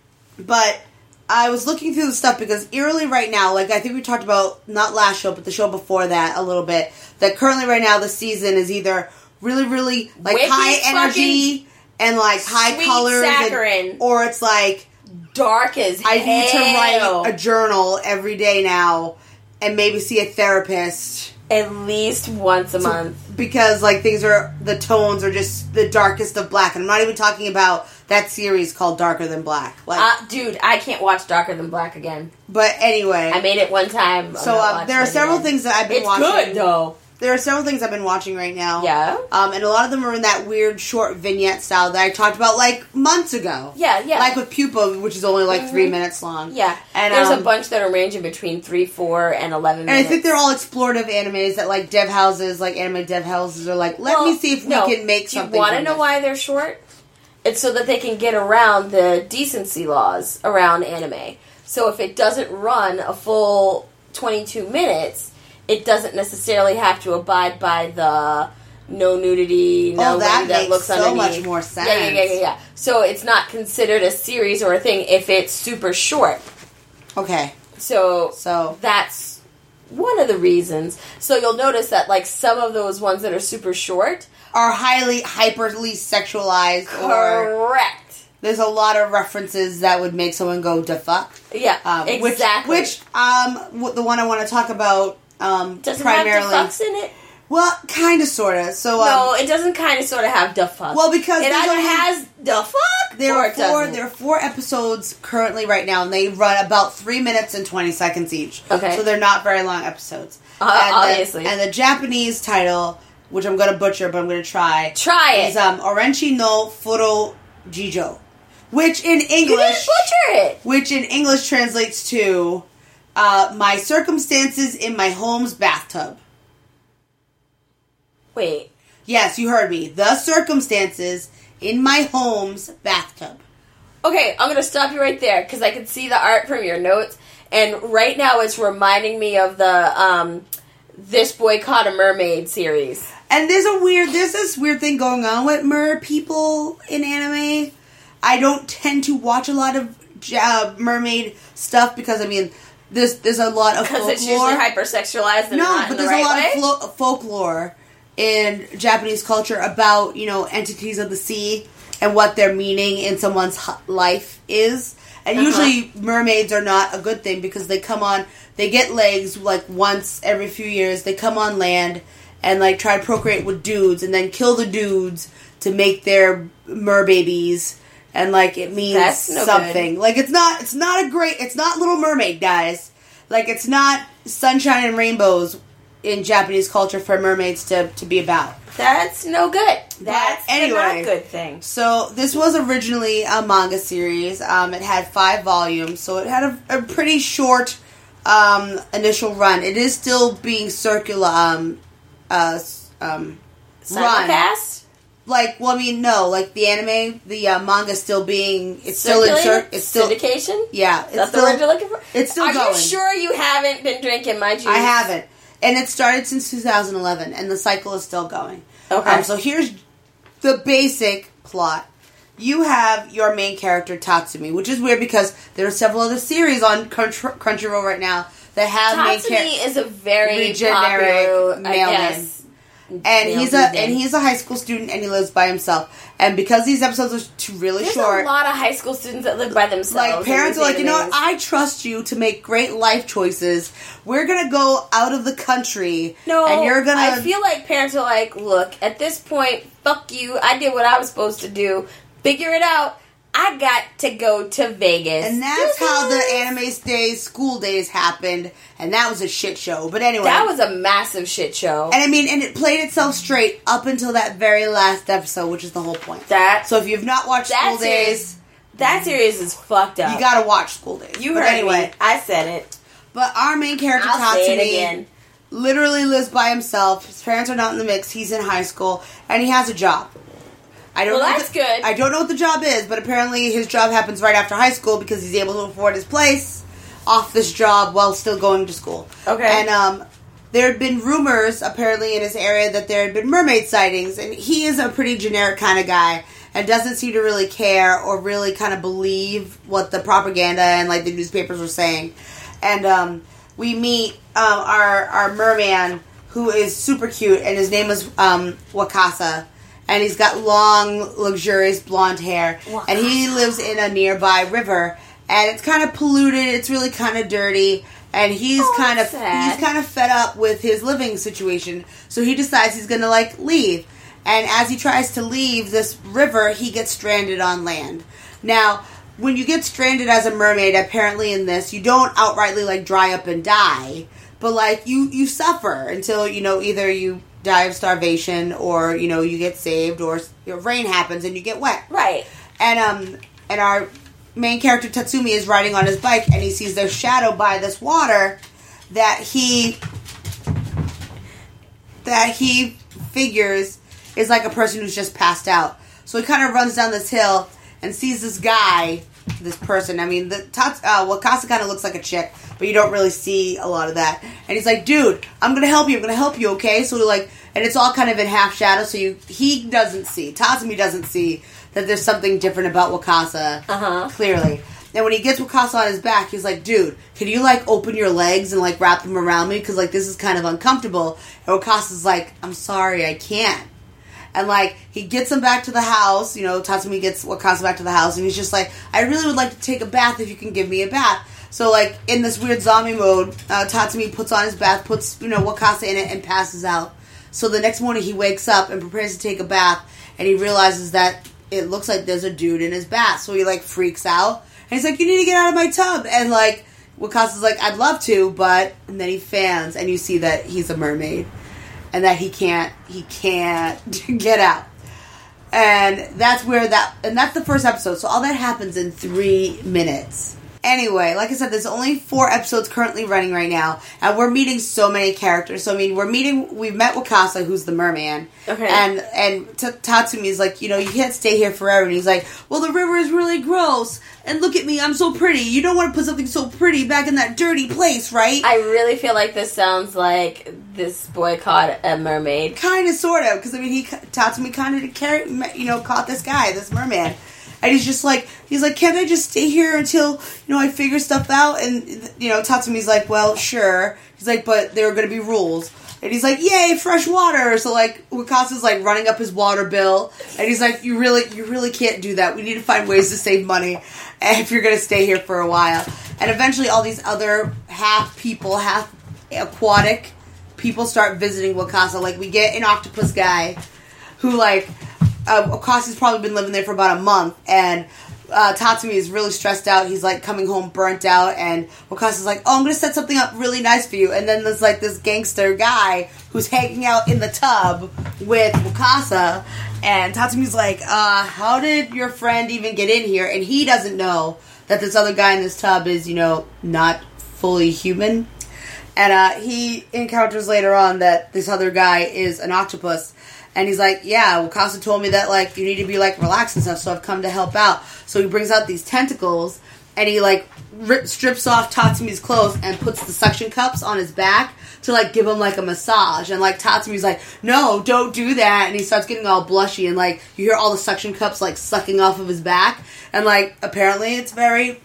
But I was looking through the stuff because eerily right now, like I think we talked about not last show, but the show before that a little bit. That currently right now the season is either really, really like Wicked high energy and like high colors, and, or it's like dark as I hell. need to write a journal every day now and maybe see a therapist at least once a so, month because like things are the tones are just the darkest of black. And I'm not even talking about that series called Darker Than Black. Like, uh, dude, I can't watch Darker Than Black again. But anyway, I made it one time. So um, there are several again. things that I've been it's watching. It's good though. There are several things I've been watching right now. Yeah. Um, and a lot of them are in that weird short vignette style that I talked about like months ago. Yeah, yeah. Like with Pupa, which is only like mm-hmm. three minutes long. Yeah. And there's um, a bunch that are ranging between three, four, and eleven minutes. And I think they're all explorative animes that like dev houses, like anime dev houses are like, let well, me see if no. we can make something. Do you want to know this. why they're short? It's so that they can get around the decency laws around anime. So if it doesn't run a full twenty-two minutes... it doesn't necessarily have to abide by the no nudity, no oh, that, that makes looks so underneath. much more sense. Yeah, yeah, yeah, yeah, yeah. So it's not considered a series or a thing if it's super short. Okay. So, so that's one of the reasons. So you'll notice that like some of those ones that are super short are highly, hyperly sexualized. Correct. Or there's a lot of references that would make someone go, "Da fuck." Yeah, um, exactly. Which, which um, the one I want to talk about um, doesn't primarily have the fucks in it. Well, kind of, sort of. So um, no, it doesn't kind of, sort of have the fuck. Well, because it either has the fuck there or are it four. doesn't. There are four episodes currently right now, and they run about three minutes and twenty seconds each. Okay, so they're not very long episodes. Uh, and obviously, the, and the Japanese title, which I'm going to butcher, but I'm going to try. Try it. Is um, Orenchi no Furo Jijo, which in English, you didn't butcher it. Which in English translates to uh, "My circumstances in my home's bathtub." Wait. Yes, you heard me. The circumstances in my home's bathtub. Okay, I'm going to stop you right there because I can see the art from your notes, and right now it's reminding me of the um, This Boy Caught a Mermaid series. And there's a weird, there's this weird thing going on with mer people in anime. I don't tend to watch a lot of uh, mermaid stuff because, I mean, there's there's a lot of folklore. Because it's usually hypersexualized and no, not but in the there's right a lot way? of flo- folklore in Japanese culture about, you know, entities of the sea and what their meaning in someone's life is. And uh-huh. usually mermaids are not a good thing because they come on, they get legs like once every few years, they come on land and like try to procreate with dudes and then kill the dudes to make their mer babies. And like it means no something. Good. Like it's not, it's not a great, it's not Little Mermaid, guys. Like it's not sunshine and rainbows in Japanese culture for mermaids to, to be about. That's no good. That's but anyway, not a good thing. So this was originally a manga series. Um, it had five volumes, so it had a, a pretty short um, initial run. It is still being circular um, uh, um, Simulcast? Like, well, I mean, no, like the anime, the uh, manga still being, it's still in cir- it's still syndication. Yeah, it's That's still, the word you're looking for. It's still Are going. Are you sure you haven't been drinking my juice? I haven't. And it started since two thousand eleven, and the cycle is still going. Okay. Um, so here's the basic plot. You have your main character, Tatsumi, which is weird because there are several other series on Crunchy- Crunchyroll right now that have Tatsumi main character. Tatsumi is a very generic popular, male I guess. And he's a and he's a high school student, and he lives by himself. And because these episodes are too really There's short, a lot of high school students that live by themselves. Like parents are like, you know what? I trust you to make great life choices. We're gonna go out of the country. No, and you're gonna. I feel like parents are like, look, at this point, fuck you. I did what I was supposed to do. Figure it out. I got to go to Vegas. And that's how the anime days, school days happened, and that was a shit show. But anyway. That was a massive shit show. And I mean, and it played itself straight up until that very last episode, which is the whole point. That So if you've not watched School series, Days... That series is fucked up. You gotta watch School Days. You but heard anyway, me. I said it. But our main character, I'll Tatsumi... say it again. literally lives by himself. His parents are not in the mix. He's in high school, and he has a job. I don't well, know that's the, good. I don't know what the job is, but apparently his job happens right after high school because he's able to afford his place off this job while still going to school. Okay. And um, there had been rumors, apparently, in his area that there had been mermaid sightings, and he is a pretty generic kind of guy and doesn't seem to really care or really kind of believe what the propaganda and, like, the newspapers were saying. And um, we meet um, our, our merman, who is super cute, and his name is um, Wakasa. And he's got long, luxurious blonde hair. Wakasa. And he lives in a nearby river. And it's kind of polluted. It's really kind of dirty. And he's oh, kind of sad. he's kind of fed up with his living situation. So he decides he's going to, like, leave. And as he tries to leave this river, he gets stranded on land. Now, when you get stranded as a mermaid, apparently in this, you don't outrightly, like, dry up and die. But, like, you, you suffer until, you know, either you die of starvation or, you know, you get saved or you know, rain happens and you get wet. Right. And, um, and our main character, Tatsumi, is riding on his bike and he sees their shadow by this water that he, that he figures is like a person who's just passed out. So he kind of runs down this hill and sees this guy, this person. I mean, the Tats, uh, Wakasa kind of looks like a chick, but you don't really see a lot of that. And he's like, dude, I'm going to help you. I'm going to help you, okay? So, like, and it's all kind of in half shadow, so you he doesn't see, Tatsumi doesn't see that there's something different about Wakasa, uh-huh. clearly. And when he gets Wakasa on his back, he's like, dude, can you, like, open your legs and, like, wrap them around me? Because, like, this is kind of uncomfortable. And Wakasa's like, I'm sorry, I can't. And, like, he gets him back to the house. You know, Tatsumi gets Wakasa back to the house. And he's just like, I really would like to take a bath if you can give me a bath. So, like, in this weird zombie mode, uh, Tatsumi puts on his bath, puts, you know, Wakasa in it, and passes out. So the next morning he wakes up and prepares to take a bath. And he realizes that it looks like there's a dude in his bath. So he, like, freaks out. And he's like, you need to get out of my tub. And, like, Wakasa's like, I'd love to, but... And then he fans, and you see that he's a mermaid. And that he can't, he can't get out. And that's where that, and that's the first episode. So all that happens in three minutes. Anyway, like I said, there's only four episodes currently running right now. And we're meeting so many characters. So, I mean, we're meeting, we've met Wakasa, who's the merman. Okay. And, and T- Tatsumi's like, you know, you can't stay here forever. And he's like, well, the river is really gross. And look at me, I'm so pretty. You don't want to put something so pretty back in that dirty place, right? I really feel like this sounds like this boy caught a mermaid. Kind of, sort of. Because, I mean, he, Tatsumi kind of, carry, you know, caught this guy, this merman. And he's just like, he's like, can't I just stay here until, you know, I figure stuff out? And, you know, Tatsumi's like, well, sure. He's like, but there are going to be rules. And he's like, yay, fresh water. So, like, Wakasa's, like, running up his water bill. And he's like, you really, you really can't do that. We need to find ways to save money if you're going to stay here for a while. And eventually all these other half people, half aquatic people start visiting Wakasa. Like, we get an octopus guy who, like... Uh, Wakasa's probably been living there for about a month, and uh, Tatsumi is really stressed out. He's, like, coming home burnt out, and Wakasa's like, oh, I'm going to set something up really nice for you. And then there's, like, this gangster guy who's hanging out in the tub with Wakasa, and Tatsumi's like, uh, how did your friend even get in here? And he doesn't know that this other guy in this tub is, you know, not fully human. And uh, he encounters later on that this other guy is an octopus. And he's like, yeah, Wakasa told me that, like, you need to be, like, relaxed and stuff, so I've come to help out. So he brings out these tentacles, and he, like, rip, strips off Tatsumi's clothes and puts the suction cups on his back to, like, give him, like, a massage. And, like, Tatsumi's like, no, don't do that. And he starts getting all blushy, and, like, you hear all the suction cups, like, sucking off of his back. And, like, apparently it's very,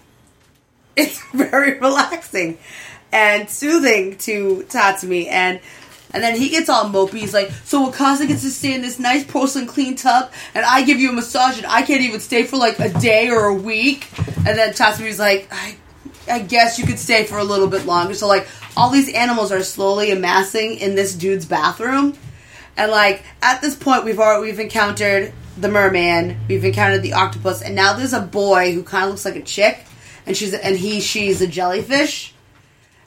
it's very relaxing and soothing to Tatsumi. And... And then he gets all mopey. He's like, so Wakasa gets to stay in this nice porcelain clean tub, and I give you a massage, and I can't even stay for, like, a day or a week? And then Tatsumi's like, I, I guess you could stay for a little bit longer. So, like, all these animals are slowly amassing in this dude's bathroom. And, like, at this point, we've already, we've encountered the merman, we've encountered the octopus, and now there's a boy who kind of looks like a chick, and she's and he, she's a jellyfish.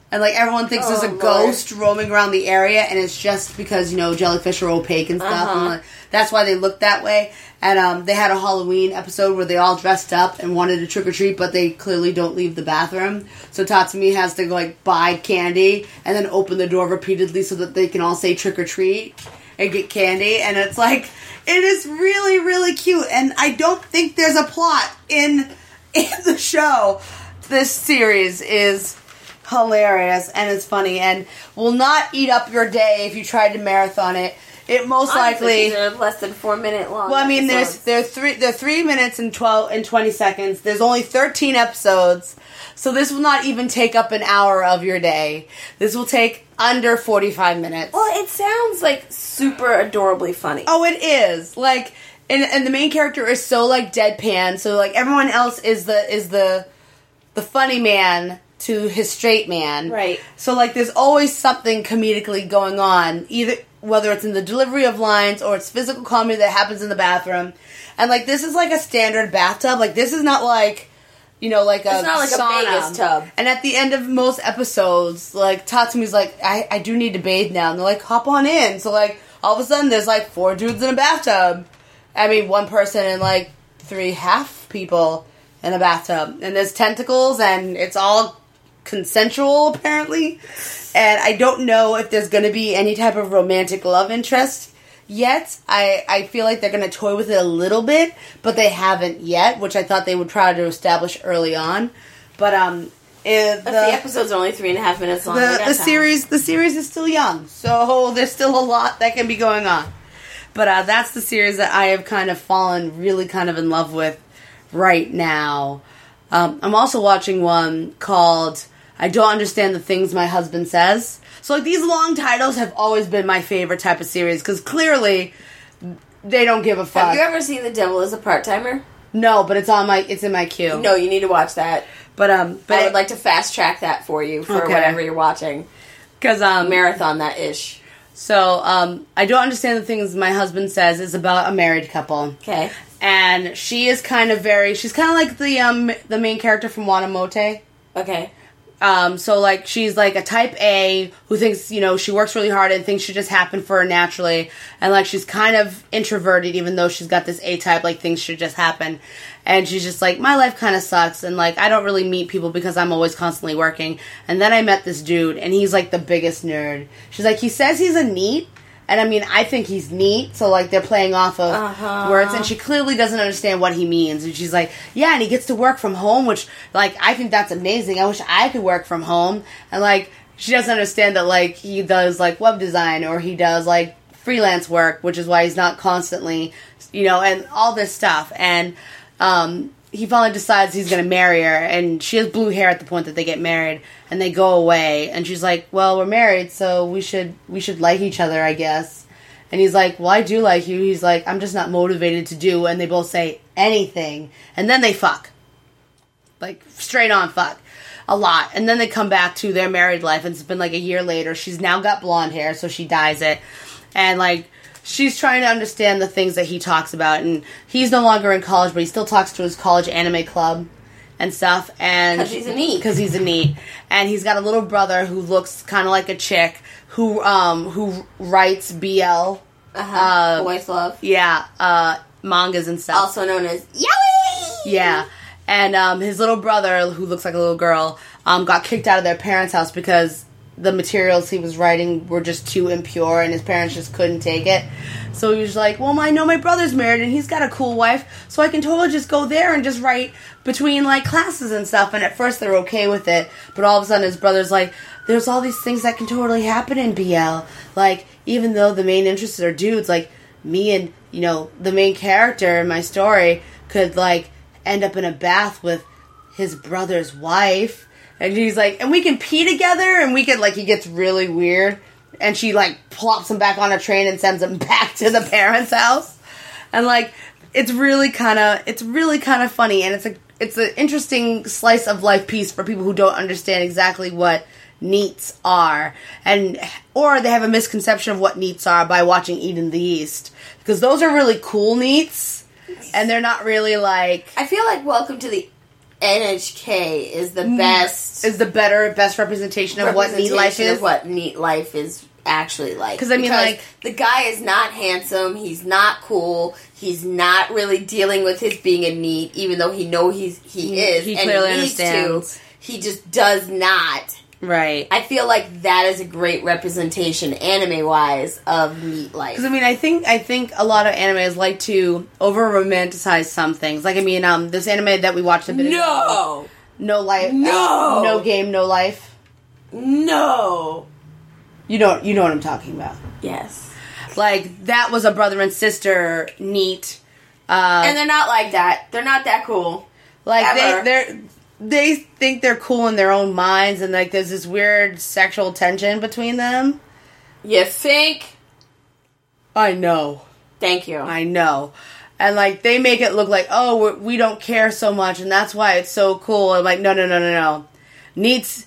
And, like, everyone thinks Oh, there's a Lord. ghost roaming around the area, and it's just because, you know, jellyfish are opaque and stuff. Uh-huh. And, like, that's why they look that way. And um, they had a Halloween episode where they all dressed up and wanted to trick-or-treat, but they clearly don't leave the bathroom. So Tatsumi has to, like, buy candy and then open the door repeatedly so that they can all say trick-or-treat and get candy. And it's, like, it is really, really cute. And I don't think there's a plot in in the show. This series is hilarious and it's funny and will not eat up your day if you tried to marathon it. It most Honestly, likely these are less than four minute long. well, I mean, there's episodes. they're three they're three minutes and twelve and twenty seconds. There's only thirteen episodes, so this will not even take up an hour of your day. This will take under forty five minutes. Well, it sounds like super adorably funny. Oh, it is like, and and the main character is so like deadpan. So like everyone else is the is the the funny man to his straight man. Right. So like there's always something comedically going on, either whether it's in the delivery of lines or it's physical comedy that happens in the bathroom. And like this is like a standard bathtub. Like this is not like, you know, like a It's not like a sauna. Vegas tub. And at the end of most episodes, like Tatsumi's like, I, I do need to bathe now. And they're like, hop on in. So like all of a sudden there's like four dudes in a bathtub. I mean, one person and like three half people in a bathtub. And there's tentacles and it's all consensual apparently. And I don't know if there's going to be any type of romantic love interest yet. I, I feel like they're going to toy with it a little bit, but they haven't yet, which I thought they would try to establish early on. But um, it, But the, the episode's are only three and a half minutes long. We the, got the time. series the series is still young, so there's still a lot that can be going on. But uh, that's the series that I have kind of fallen really kind of in love with right now. Um, I'm also watching one called I Don't Understand the Things My Husband Says. So, like, these long titles have always been my favorite type of series, because clearly they don't give a fuck. Have you ever seen The Devil is a Part-Timer? No, but it's on my, it's in my queue. No, you need to watch that. But, um, but I would like to fast track that for you for Okay. whatever you're watching. because, um, Marathon that ish. so, um, I Don't Understand the Things My Husband Says is about a married couple. Okay. And she is kind of very, she's kind of like the, um, the main character from Wanamote. Okay. Um, so, like, she's, like, a type A who thinks, you know, she works really hard and things should just happen for her naturally. And, like, she's kind of introverted even though she's got this A-type, like, things should just happen. And she's just like, my life kind of sucks and, like, I don't really meet people because I'm always constantly working. And then I met this dude and he's, like, the biggest nerd. She's like, he says he's a neat. And, I mean, I think he's neat, so, like, they're playing off of Uh-huh. words, and she clearly doesn't understand what he means. And she's like, yeah, and he gets to work from home, which, like, I think that's amazing. I wish I could work from home. And, like, she doesn't understand that, like, he does, like, web design, or he does, like, freelance work, which is why he's not constantly, you know, and all this stuff. And, um... he finally decides he's going to marry her, and she has blue hair at the point that they get married, and they go away, and she's like, well, we're married, so we should we should like each other, I guess. And he's like, well, I do like you. He's like, I'm just not motivated to do, and they both say anything, and then they fuck. Like, straight on fuck. A lot. And then they come back to their married life, and it's been like a year later. She's now got blonde hair, so she dyes it. And, like, she's trying to understand the things that he talks about, and he's no longer in college, but he still talks to his college anime club and stuff. And Because he's a neat. Because he's a neat, and he's got a little brother who looks kind of like a chick who um who writes B L, Uh-huh. Uh, Boys Love. yeah, uh, mangas and stuff. Also known as Yowie! Yeah. And um, his little brother, who looks like a little girl, um, got kicked out of their parents' house because the materials he was writing were just too impure and his parents just couldn't take it. So he was like, well, I know my brother's married and he's got a cool wife, so I can totally just go there and just write between, like, classes and stuff. And at first they're okay with it, but all of a sudden his brother's like, there's all these things that can totally happen in B L. Like, even though the main interests are dudes, like, me and, you know, the main character in my story could, like, end up in a bath with his brother's wife. And he's like, and we can pee together, and we can, like, he gets really weird. And she, like, plops him back on a train and sends him back to the parents' house. And, like, it's really kind of, it's really kind of funny. And it's a, it's an interesting slice of life piece for people who don't understand exactly what neats are. And, or they have a misconception of what neats are by watching Eden the East. Because those are really cool neats. And they're not really, like... I feel like Welcome to the N H K is the best. Is the better, best representation of what NEET life is? Of what NEET life is actually like. Cause I mean, because like, the guy is not handsome. He's not cool. He's not really dealing with his being a NEET, even though he know he's he, he is. He and clearly he needs understands. to. He just does not. Right. I feel like that is a great representation, anime-wise, of NEET life. Because I mean, I think I think a lot of animes like to over romanticize some things. Like I mean, um, this anime that we watched a bit no. ago, No Life, no, uh, No Game, No Life, no. You know, you know what I'm talking about. Yes. Like that was a brother and sister NEET, uh, and they're not like that. They're not that cool. Like Ever. they they're. They think they're cool in their own minds, and like there's this weird sexual tension between them. You think? I know. Thank you. I know. And like they make it look like, oh, we're, we don't care so much, and that's why it's so cool. I'm like, no, no, no, no, no. NEETs,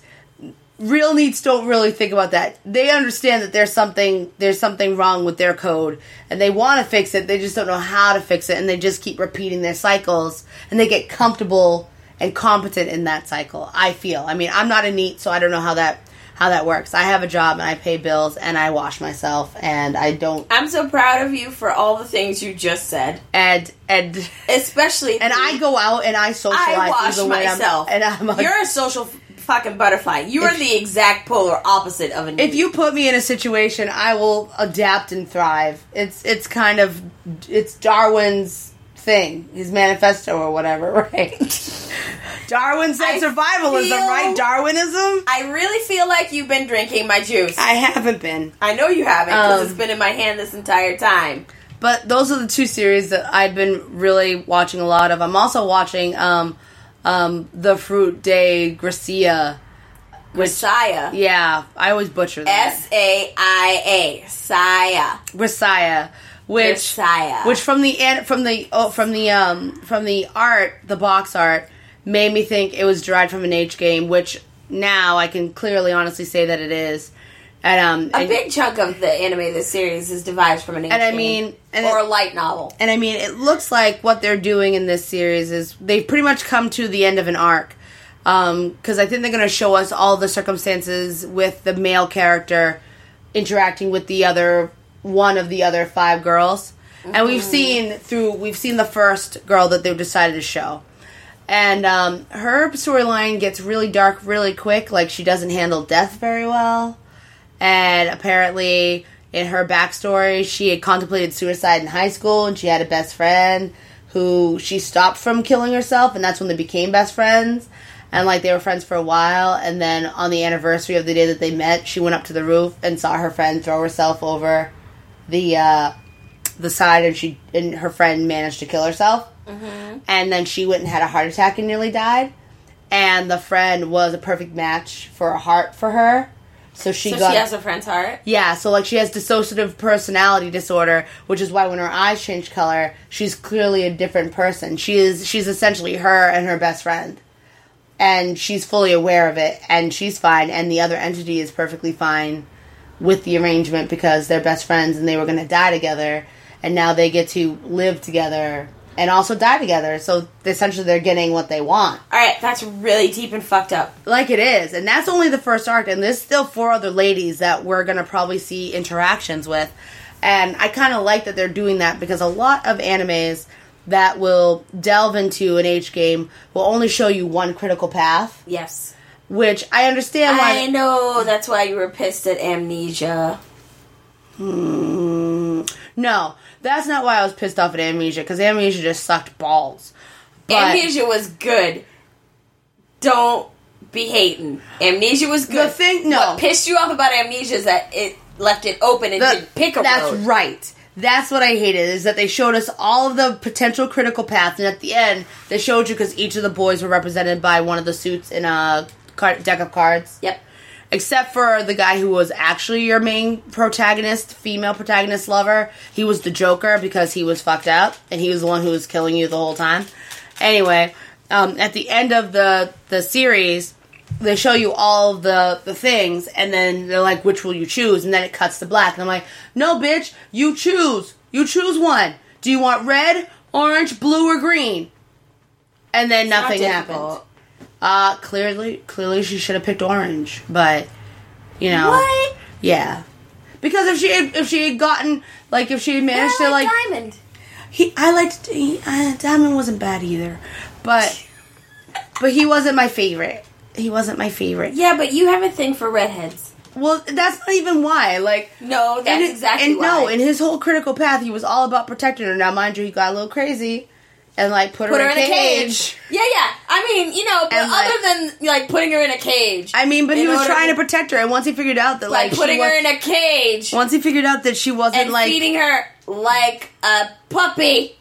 real NEETs don't really think about that. They understand that there's something there's something wrong with their code, and they want to fix it. They just don't know how to fix it, and they just keep repeating their cycles, and they get comfortable and competent in that cycle, I feel. I mean, I'm not a NEET, so I don't know how that how that works. I have a job, and I pay bills, and I wash myself, and I don't... I'm so proud of you for all the things you just said. And... and Especially... And I go out, and I socialize. I wash the way myself. I'm, and I'm like, You're a social fucking butterfly. You are the exact polar opposite of a NEET. If you put me in a situation, I will adapt and thrive. It's It's kind of... It's Darwin's thing, his manifesto or whatever, right? Darwin said I survivalism, feel, right? Darwinism? I really feel like you've been drinking my juice. I haven't been. I know you haven't, because Um, it's been in my hand this entire time. But those are the two series that I've been really watching a lot of. I'm also watching um, um, The Fruit de Gracia. Messiah. Yeah, I always butcher that. S A I A. Saya. Gracia. Which, Messiah. which from the an- from the oh, from the um from the art, the box art, made me think it was derived from an H game, which now I can clearly, honestly say that it is. And um, A and, big chunk of the anime of this series is derived from an H and I game. mean, and or it, a light novel. and I mean, it looks like what they're doing in this series is they've pretty much come to the end of an arc. Because um, I think they're going to show us all the circumstances with the male character interacting with the other one of the other five girls, mm-hmm. and we've seen through we've seen the first girl that they've decided to show, and um, her storyline gets really dark really quick. Like she doesn't handle death very well, and apparently in her backstory, she had contemplated suicide in high school, and she had a best friend who she stopped from killing herself, and that's when they became best friends. And, like, they were friends for a while, and then on the anniversary of the day that they met, she went up to the roof and saw her friend throw herself over the uh, the side, and she and her friend managed to kill herself. Mm-hmm. And then she went and had a heart attack and nearly died. And the friend was a perfect match for a heart for her. So she so got... she has a friend's heart? Yeah, so, like, she has dissociative personality disorder, which is why when her eyes change color, she's clearly a different person. She is She's essentially her and her best friend. And she's fully aware of it, and she's fine, and the other entity is perfectly fine with the arrangement because they're best friends and they were going to die together, and now they get to live together and also die together, so essentially they're getting what they want. Alright, that's really deep and fucked up. Like it is, and that's only the first arc, and there's still four other ladies that we're going to probably see interactions with, and I kind of like that they're doing that because a lot of animes that will delve into an H game will only show you one critical path. Yes. Which I understand why... I know, that's why you were pissed at Amnesia. Hmm. No, that's not why I was pissed off at Amnesia, because Amnesia just sucked balls. But Amnesia was good. Don't be hating. Amnesia was good. The thing... No. What pissed you off about Amnesia is that it left it open and the, didn't pick a that's road. That's right. That's what I hated, is that they showed us all of the potential critical paths, and at the end, they showed you because each of the boys were represented by one of the suits in a card, deck of cards. Yep. Except for the guy who was actually your main protagonist, female protagonist lover. He was the Joker because he was fucked up, and he was the one who was killing you the whole time. Anyway, um, at the end of the, the series, they show you all of the, the things, and then they're like, which will you choose? And then it cuts to black. And I'm like, no, bitch, you choose. You choose one. Do you want red, orange, blue, or green? And then nothing not happened. difficult. Uh, clearly, clearly she should have picked orange, but you know, What? yeah, because if she had, if she had gotten like if she had managed I to like like Diamond. he, I liked he, uh, Diamond wasn't bad either, but but he wasn't my favorite. He wasn't my favorite. Yeah, but you have a thing for redheads. Well, that's not even why. Like, No, that's and it- exactly and why. no, in his whole critical path, he was all about protecting her. Now, mind you, he got a little crazy and like put, Put her, her in a cage. Yeah, yeah. I mean, you know, but And, like- other than like putting her in a cage. I mean, but he In was order trying to to- protect her, and once he figured out that like like, putting she was, her in a cage once he figured out that she wasn't and like feeding her like a puppy.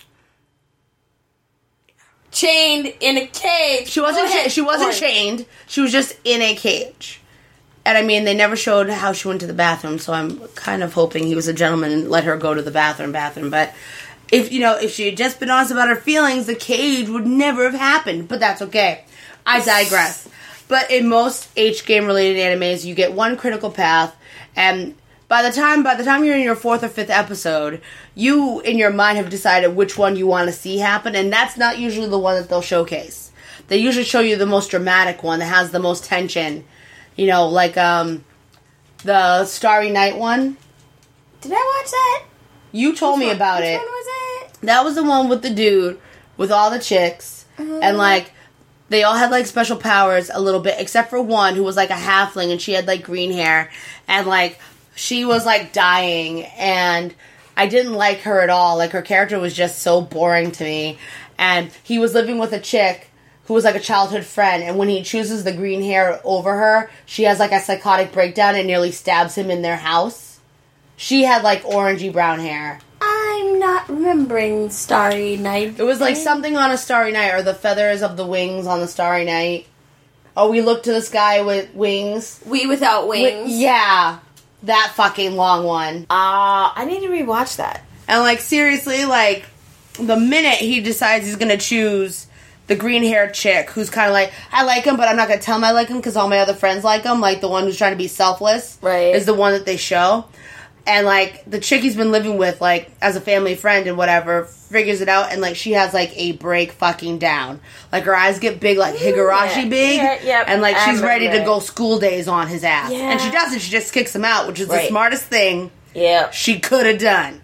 Chained in a cage. she wasn't Go ahead, cha- she wasn't Orange. chained. She was just in a cage. And I mean, they never showed how she went to the bathroom, so I'm kind of hoping he was a gentleman and let her go to the bathroom, bathroom. But if you know, if she had just been honest about her feelings, the cage would never have happened. But that's okay. I digress. But in most H game related animes, you get one critical path, and by the time by the time you're in your fourth or fifth episode, you in your mind have decided which one you want to see happen, and that's not usually the one that they'll showcase. They usually show you the most dramatic one that has the most tension. You know, like um, the Starry Night one. Did I watch that? You told Which me one- about which it. one was it? That was the one with the dude with all the chicks, Uh-huh. and like they all had like special powers a little bit, except for one who was like a halfling and she had like green hair, and like she was like dying, and I didn't like her at all. Like her character was just so boring to me, and he was living with a chick who was like a childhood friend, and when he chooses the green hair over her, she has like a psychotic breakdown and nearly stabs him in their house. She had like orangey brown hair. I'm not remembering Starry Night. It was like something on a starry night, or the feathers of the wings on the starry night. Oh, we look to the sky with wings. We Without Wi- Wings. yeah, that fucking long one. Uh, I need to rewatch that. And like seriously, like the minute he decides he's gonna choose the green haired chick, who's kind of like, I like him, but I'm not gonna tell him I like him because all my other friends like him. Like the one who's trying to be selfless, Right. is the one that they show. And like the chick he's been living with, like as a family friend and whatever, figures it out, and like she has like a break fucking down. Like her eyes get big, like Higurashi Yeah. big, Yeah, yep. and like I she's ready to remember. go school days on his ass. Yeah. And she doesn't. She just kicks him out, which is the Right. smartest thing Yeah. she could have done.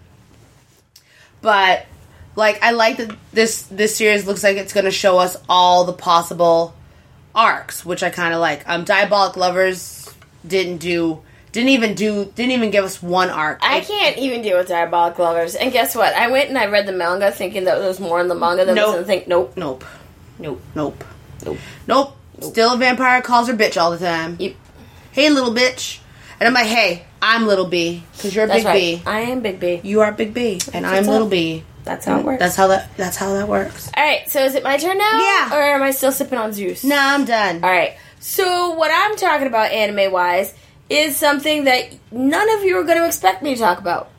But like I like that this this series looks like it's going to show us all the possible arcs, which I kind of like. Um, Diabolic Lovers didn't do. Didn't even do. Didn't even give us one arc. I It- can't even deal with Diabolic Lovers. And guess what? I went and I read the manga thinking that there was more in the manga than Nope. was in the thing. Nope. Nope. Nope. Nope. Nope. Nope. Still a vampire calls her bitch all the time. Yep. Hey, little bitch. And I'm like, hey, I'm little B because you're That's big right. B. I am Big B. You are big B, and I'm what's little up. B. That's how it works. That's how that. That's how that works. All right, so is it my turn now? Yeah. Or am I still sipping on juice? Nah, I'm done. All right. So what I'm talking about anime wise is something that none of you are going to expect me to talk about.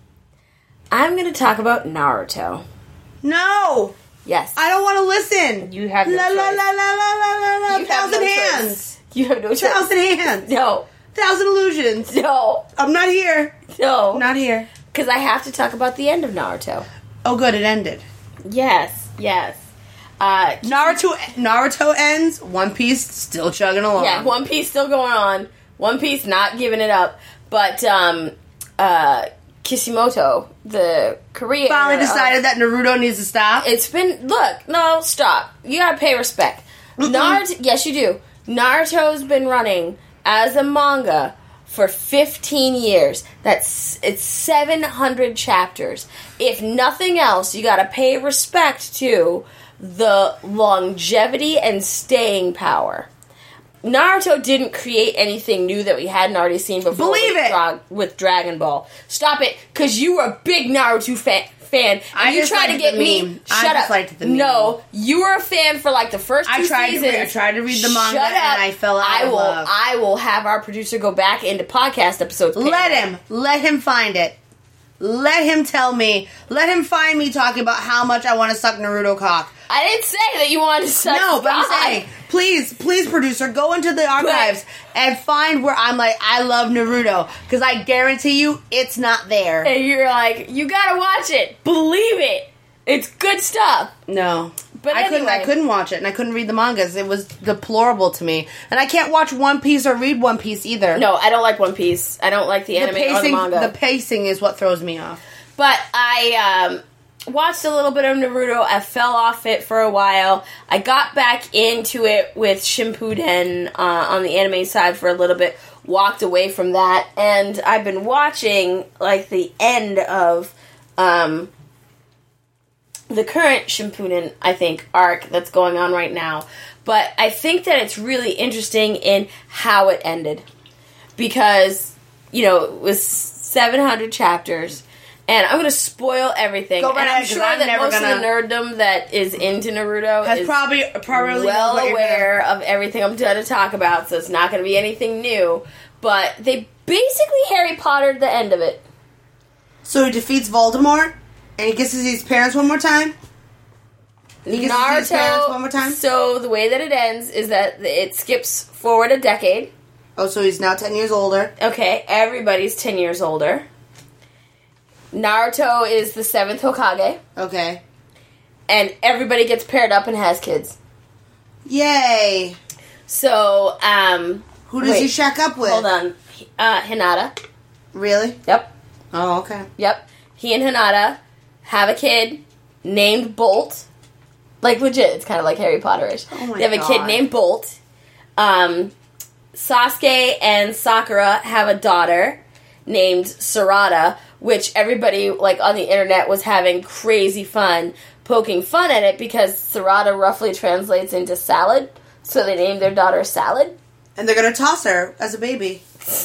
I'm going to talk about Naruto. No, Yes. I don't want to listen. You have no la, la, choice. la la la la la la. You have Thousand no hands. choice. You have no choice. Thousand hands. No. Thousand illusions. No. I'm not here. No. Not here. Because I have to talk about the end of Naruto. Oh, good. It ended. Yes. Yes. Uh, Naruto. Naruto ends. One Piece still chugging along. yeah, One Piece still going on. One Piece not giving it up. But, um, uh, Kishimoto, the Korean... Finally uh, decided that Naruto needs to stop. It's been... Look, no, stop. You gotta pay respect. Naruto... Yes, you do. Naruto's been running as a manga for fifteen years. That's... It's seven hundred chapters. If nothing else, you gotta pay respect to the longevity and staying power. Naruto didn't create anything new that we hadn't already seen before. Believe with it. Dra- with Dragon Ball. Stop it, because you were a big Naruto fan. Fan, and I you just tried to liked get the me. meme. I Shut just up. liked the meme. No, you were a fan for like the first two I tried to seasons. read- I tried to read the manga Shut up. and I fell out I of will. love. I will have our producer go back into podcast episodes. Let him. Let him find it. Let him tell me. Let him find me talking about how much I want to suck Naruto cock. I didn't say that you wanted to suck. No, but I'm cock. saying, please, please, producer, go into the archives and find where I'm like, I love Naruto. Because I guarantee you, it's not there. And you're like, you gotta watch it. Believe it. It's good stuff. No. But I anyway. couldn't. I couldn't watch it, and I couldn't read the mangas. It was deplorable to me, and I can't watch One Piece or read One Piece either. No, I don't like One Piece. I don't like the anime the pacing, or the manga. The pacing is what throws me off. But I um, watched a little bit of Naruto. I fell off it for a while. I got back into it with Shippuden uh, on the anime side for a little bit. Walked away from that, and I've been watching like the end of um, the current Shippuden, I think, arc that's going on right now. But I think that it's really interesting in how it ended, because you know it was seven hundred chapters. And I'm going to spoil everything. Go right and I'm ahead, 'cause sure I'm that never most gonna- of the nerddom that is into Naruto Has is probably probably well knows what you're aware of everything I'm going to talk about, so it's not going to be anything new. But they basically Harry Pottered the end of it. So he defeats Voldemort, and he gets to see his parents one more time. And he gets to see his parents one more Naruto, time. so the way that it ends is that it skips forward a decade. Oh, so he's now ten years older. Okay, everybody's ten years older. Naruto is the seventh Hokage. Okay. And everybody gets paired up and has kids. Yay! So, um... Who does wait, he shack up with? Hold on. Uh, Hinata. Really? Yep. Oh, okay. Yep. He and Hinata have a kid named Bolt. Like, legit. It's kind of like Harry Potter-ish. Oh my They have a God. kid named Bolt. Um, Sasuke and Sakura have a daughter named Sarada, which everybody, like, on the internet was having crazy fun poking fun at it because Sarada roughly translates into salad, so they named their daughter Salad. And they're gonna toss her as a baby.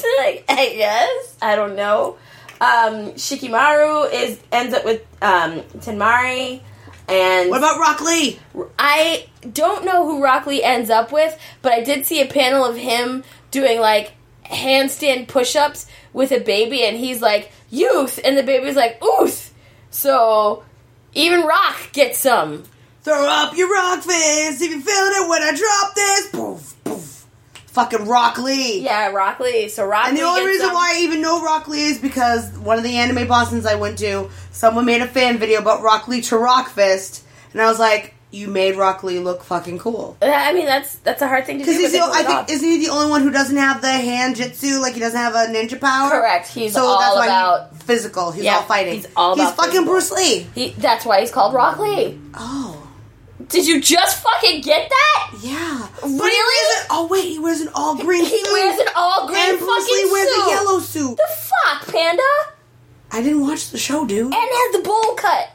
I guess. I don't know. Um, Shikimaru is ends up with um, Tenmari, and What about Rock Lee? I don't know who Rock Lee ends up with, but I did see a panel of him doing, like, handstand push-ups with a baby, and he's like, youth, and the baby's like, ooth. So, even Rock gets some. Throw up your rock fist if you feel it when I drop this. Poof, poof. Fucking Rock Lee. Yeah, Rock Lee. So Rock And Lee the only gets reason some. why I even know Rock Lee is because one of the anime Bostons I went to, someone made a fan video about Rock Lee to Rock Fist, and I was like, you made Rock Lee look fucking cool. I mean, that's that's a hard thing to do. Because he's but the, they I pull it off. think, isn't he the only one who doesn't have the hand jitsu? Like, he doesn't have a ninja power? Correct. He's so all that's why about he, physical. He's Yeah, all fighting. he's all He's about fucking physical. Bruce Lee. He, that's why he's called Rock Lee. Oh. Did you just fucking get that? Yeah. But Really? he wears an, oh, wait, he wears an all green He suit. wears an all green And Bruce fucking Lee wears suit. a yellow suit. The fuck, Panda? I didn't watch the show, dude. And has the bowl cut.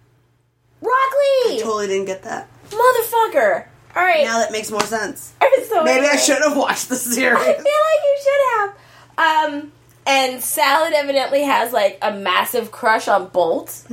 Rock Lee! Totally didn't get that. Motherfucker. Alright. Now that makes more sense. Alright, so Maybe I anyway. should have watched the series. I feel like you should have. Um, and Salad evidently has, like, a massive crush on Bolt.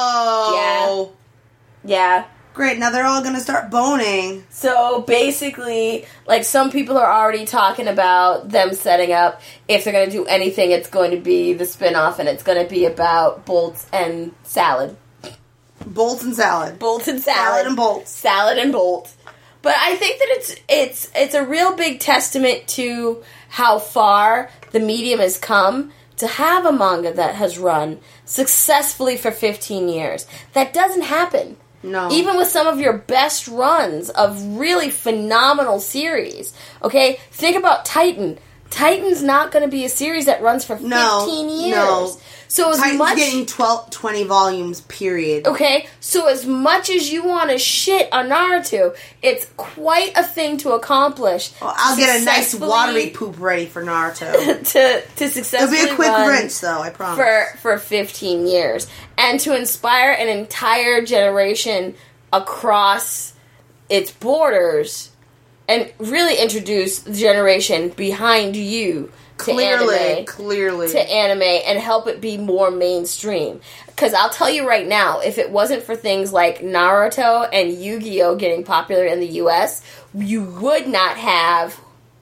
No. Yeah. Great, now they're all gonna start boning. So basically, like, some people are already talking about them setting up, if they're going to do anything, it's going to be the spin-off, and it's going to be about Bolt and Salad. Bolt and salad. Bolt and Salad. Salad and Bolt. Salad and Bolt. But I think that it's it's it's a real big testament to how far the medium has come to have a manga that has run successfully for fifteen years. That doesn't happen. No. Even with some of your best runs of really phenomenal series. Okay? Think about Titan. Titan's not going to be a series that runs for No, fifteen years. no. So as Titan's much getting twelve, twenty volumes, period. Okay, so as much as you want to shit on Naruto, it's quite a thing to accomplish. Well, I'll get a nice successfully- watery poop ready for Naruto. to to successfully It'll be a quick run rinse, though, I promise. for for fifteen years, and to inspire an entire generation across its borders, and really introduce the generation behind you to clearly, anime. clearly. to anime and help it be more mainstream. Because I'll tell you right now, if it wasn't for things like Naruto and Yu-Gi-Oh! Getting popular in the U S, you would not have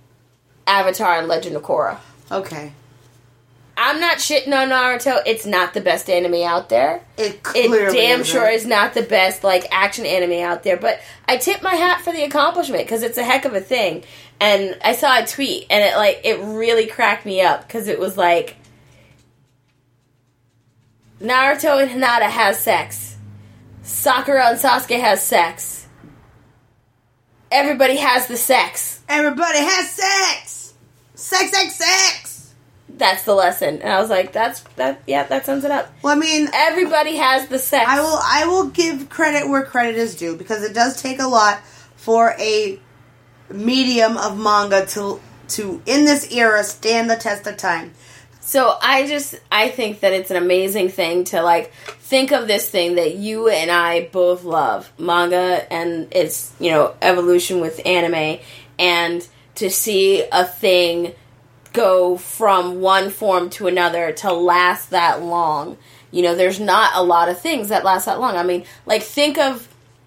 Avatar and Legend of Korra. Okay. I'm not shitting on Naruto. It's not the best anime out there. It clearly It damn isn't. sure is not the best, like, action anime out there. But I tip my hat for the accomplishment, because it's a heck of a thing. And I saw a tweet, and it, like, it really cracked me up, because it was like, Naruto and Hinata has sex. Sakura and Sasuke has sex. everybody has the sex. Everybody has sex. Sex, sex, sex. That's the lesson. And I was like, that's, that, yeah, that sums it up. Well, I mean... Everybody has the sex. I will, I will give credit where credit is due, because it does take a lot for a medium of manga to, to in this era, stand the test of time. So I just, I think that it's an amazing thing to, like, think of this thing that you and I both love, manga and its, you know, evolution with anime, and to see a thing go from one form to another to last that long. You know, there's not a lot of things that last that long. I mean, like, think of,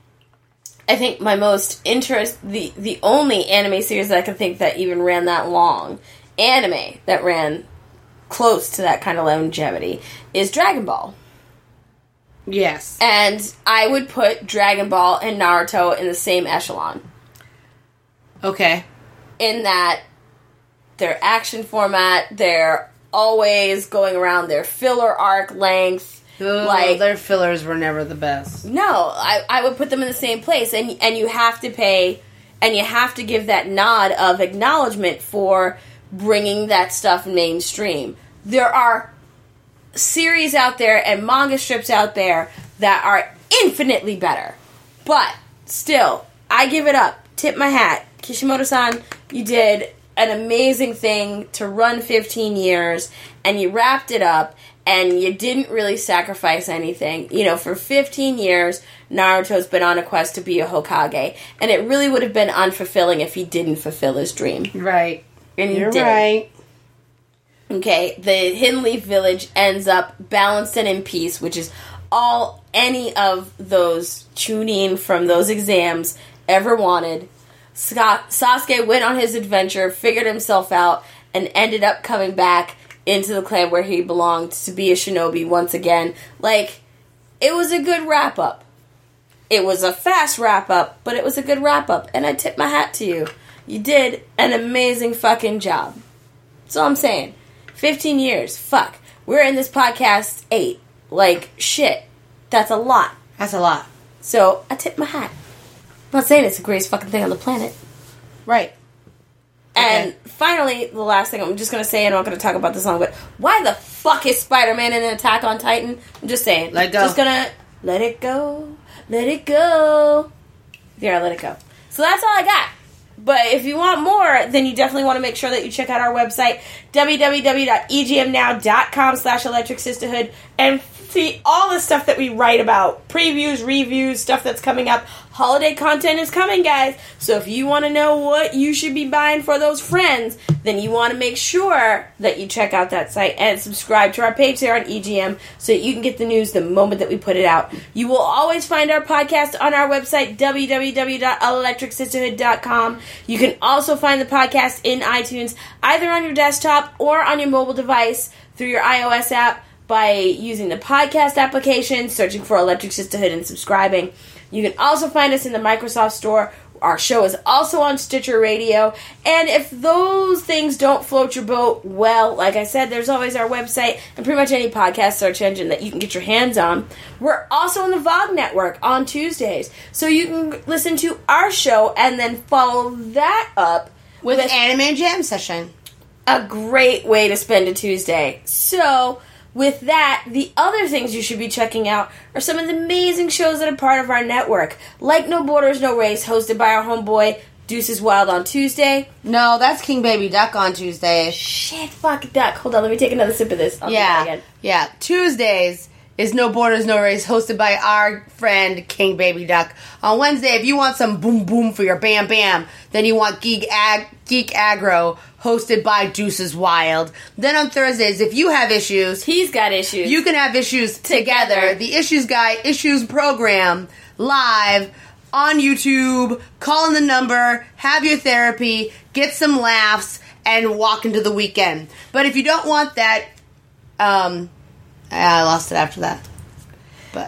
I think my most interest, the, the only anime series that I can think that even ran that long, anime that ran close to that kind of longevity, is Dragon Ball. Yes. And I would put Dragon Ball and Naruto in the same echelon. Okay. In that their action format, they're always going around their filler arc length. Ooh, like, their fillers were never the best. No, I, I would put them in the same place. And, and you have to pay, and you have to give that nod of acknowledgement for bringing that stuff mainstream. There are series out there and manga strips out there that are infinitely better. But still, I give it up. Tip my hat. Kishimoto-san, you did an amazing thing to run fifteen years, and you wrapped it up, and you didn't really sacrifice anything. You know, for fifteen years, Naruto's been on a quest to be a Hokage, and it really would have been unfulfilling if he didn't fulfill his dream. Right. And he You're did. right. Okay, the Hidden Leaf Village ends up balanced and in peace, which is all any of those Chunin from those exams ever wanted. Sasuke went on his adventure, figured himself out, and ended up coming back into the clan where he belonged to be a shinobi once again. Like, it was a good wrap-up. It was a fast wrap-up, but it was a good wrap-up, and I tip my hat to you. You did an amazing fucking job. That's all I'm saying. fifteen years. Fuck. We're in this podcast eight. Like, shit. That's a lot. That's a lot. So, I tip my hat. I'm not saying it's the greatest fucking thing on the planet. Right. And okay. finally, the last thing I'm just going to say, and I'm not going to talk about this long, but why the fuck is Spider-Man in an Attack on Titan? I'm just saying. Let it go. Just going to let it go. Let it go. Yeah, let it go. So that's all I got. But if you want more, then you definitely want to make sure that you check out our website, w w w dot e g m now dot com slash electric sisterhood, and see all the stuff that we write about. Previews, reviews, stuff that's coming up. Holiday content is coming, guys. So if you want to know what you should be buying for those friends, then you want to make sure that you check out that site and subscribe to our page there on E G M so that you can get the news the moment that we put it out. You will always find our podcast on our website, w w w dot electric sisterhood dot com. You can also find the podcast in iTunes, either on your desktop or on your mobile device through your iOS app by using the podcast application, searching for Electric Sisterhood and subscribing. You can also find us in the Microsoft Store. Our show is also on Stitcher Radio. And if those things don't float your boat, well, like I said, there's always our website and pretty much any podcast search engine that you can get your hands on. We're also on the Vogue Network on Tuesdays. So you can listen to our show and then follow that up with, with an anime jam session. A great way to spend a Tuesday. So with that, the other things you should be checking out are some of the amazing shows that are part of our network, like No Borders, No Race, hosted by our homeboy Deuces Wild on Tuesday. No, that's King Baby Duck on Tuesday. Shit, fuck duck. Hold on, let me take another sip of this. I'll yeah, do that again. yeah. Tuesdays is No Borders, No Race, hosted by our friend King Baby Duck. On Wednesday, if you want some boom boom for your bam bam, then you want Geek Ag Geek Aggro, hosted by Deuces Wild. Then on Thursdays, if you have issues, he's got issues. You can have issues together. together. The Issues Guy Issues program live on YouTube. Call in the number, have your therapy, get some laughs, and walk into the weekend. But if you don't want that, um. I lost it after that. But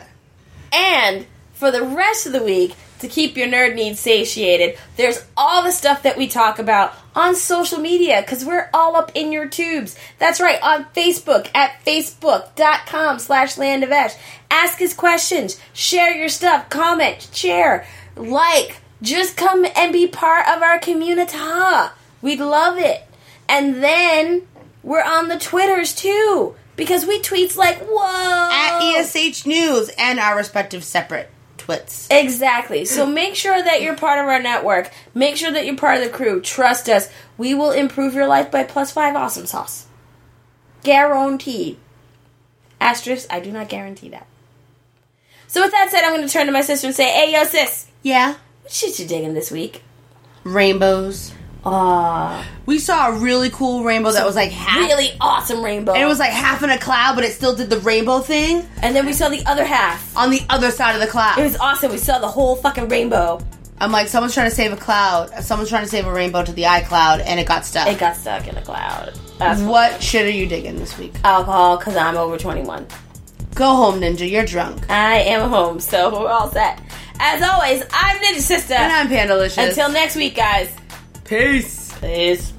and for the rest of the week, to keep your nerd needs satiated, there's all the stuff that we talk about on social media, because we're all up in your tubes. That's right, on Facebook at facebook.com slash Land of Esh. Ask us questions, share your stuff, comment, share, like, just come and be part of our community. We'd love it. And then we're on the Twitters too, because we tweets like, whoa. At E S H News and our respective separate twits. Exactly. So make sure that you're part of our network. Make sure that you're part of the crew. Trust us. We will improve your life by plus five awesome sauce. Guaranteed. Asterisk, I do not guarantee that. So with that said, I'm going to turn to my sister and say, hey, yo, sis. Yeah? What shit you digging this week? Rainbows. Ah, we saw a really cool rainbow that was like half. Really awesome rainbow. And it was like half in a cloud, but it still did the rainbow thing. And then we saw the other half. On the other side of the cloud. It was awesome. We saw the whole fucking rainbow. I'm like, someone's trying to save a cloud. Someone's trying to save a rainbow to the iCloud, and it got stuck. It got stuck in the cloud. That's what shit are you digging this week? Alcohol, because I'm over twenty-one. Go home, Ninja. You're drunk. I am home, so we're all set. As always, I'm Ninja Sister. And I'm Pandalicious. Until next week, guys. Peace. Peace.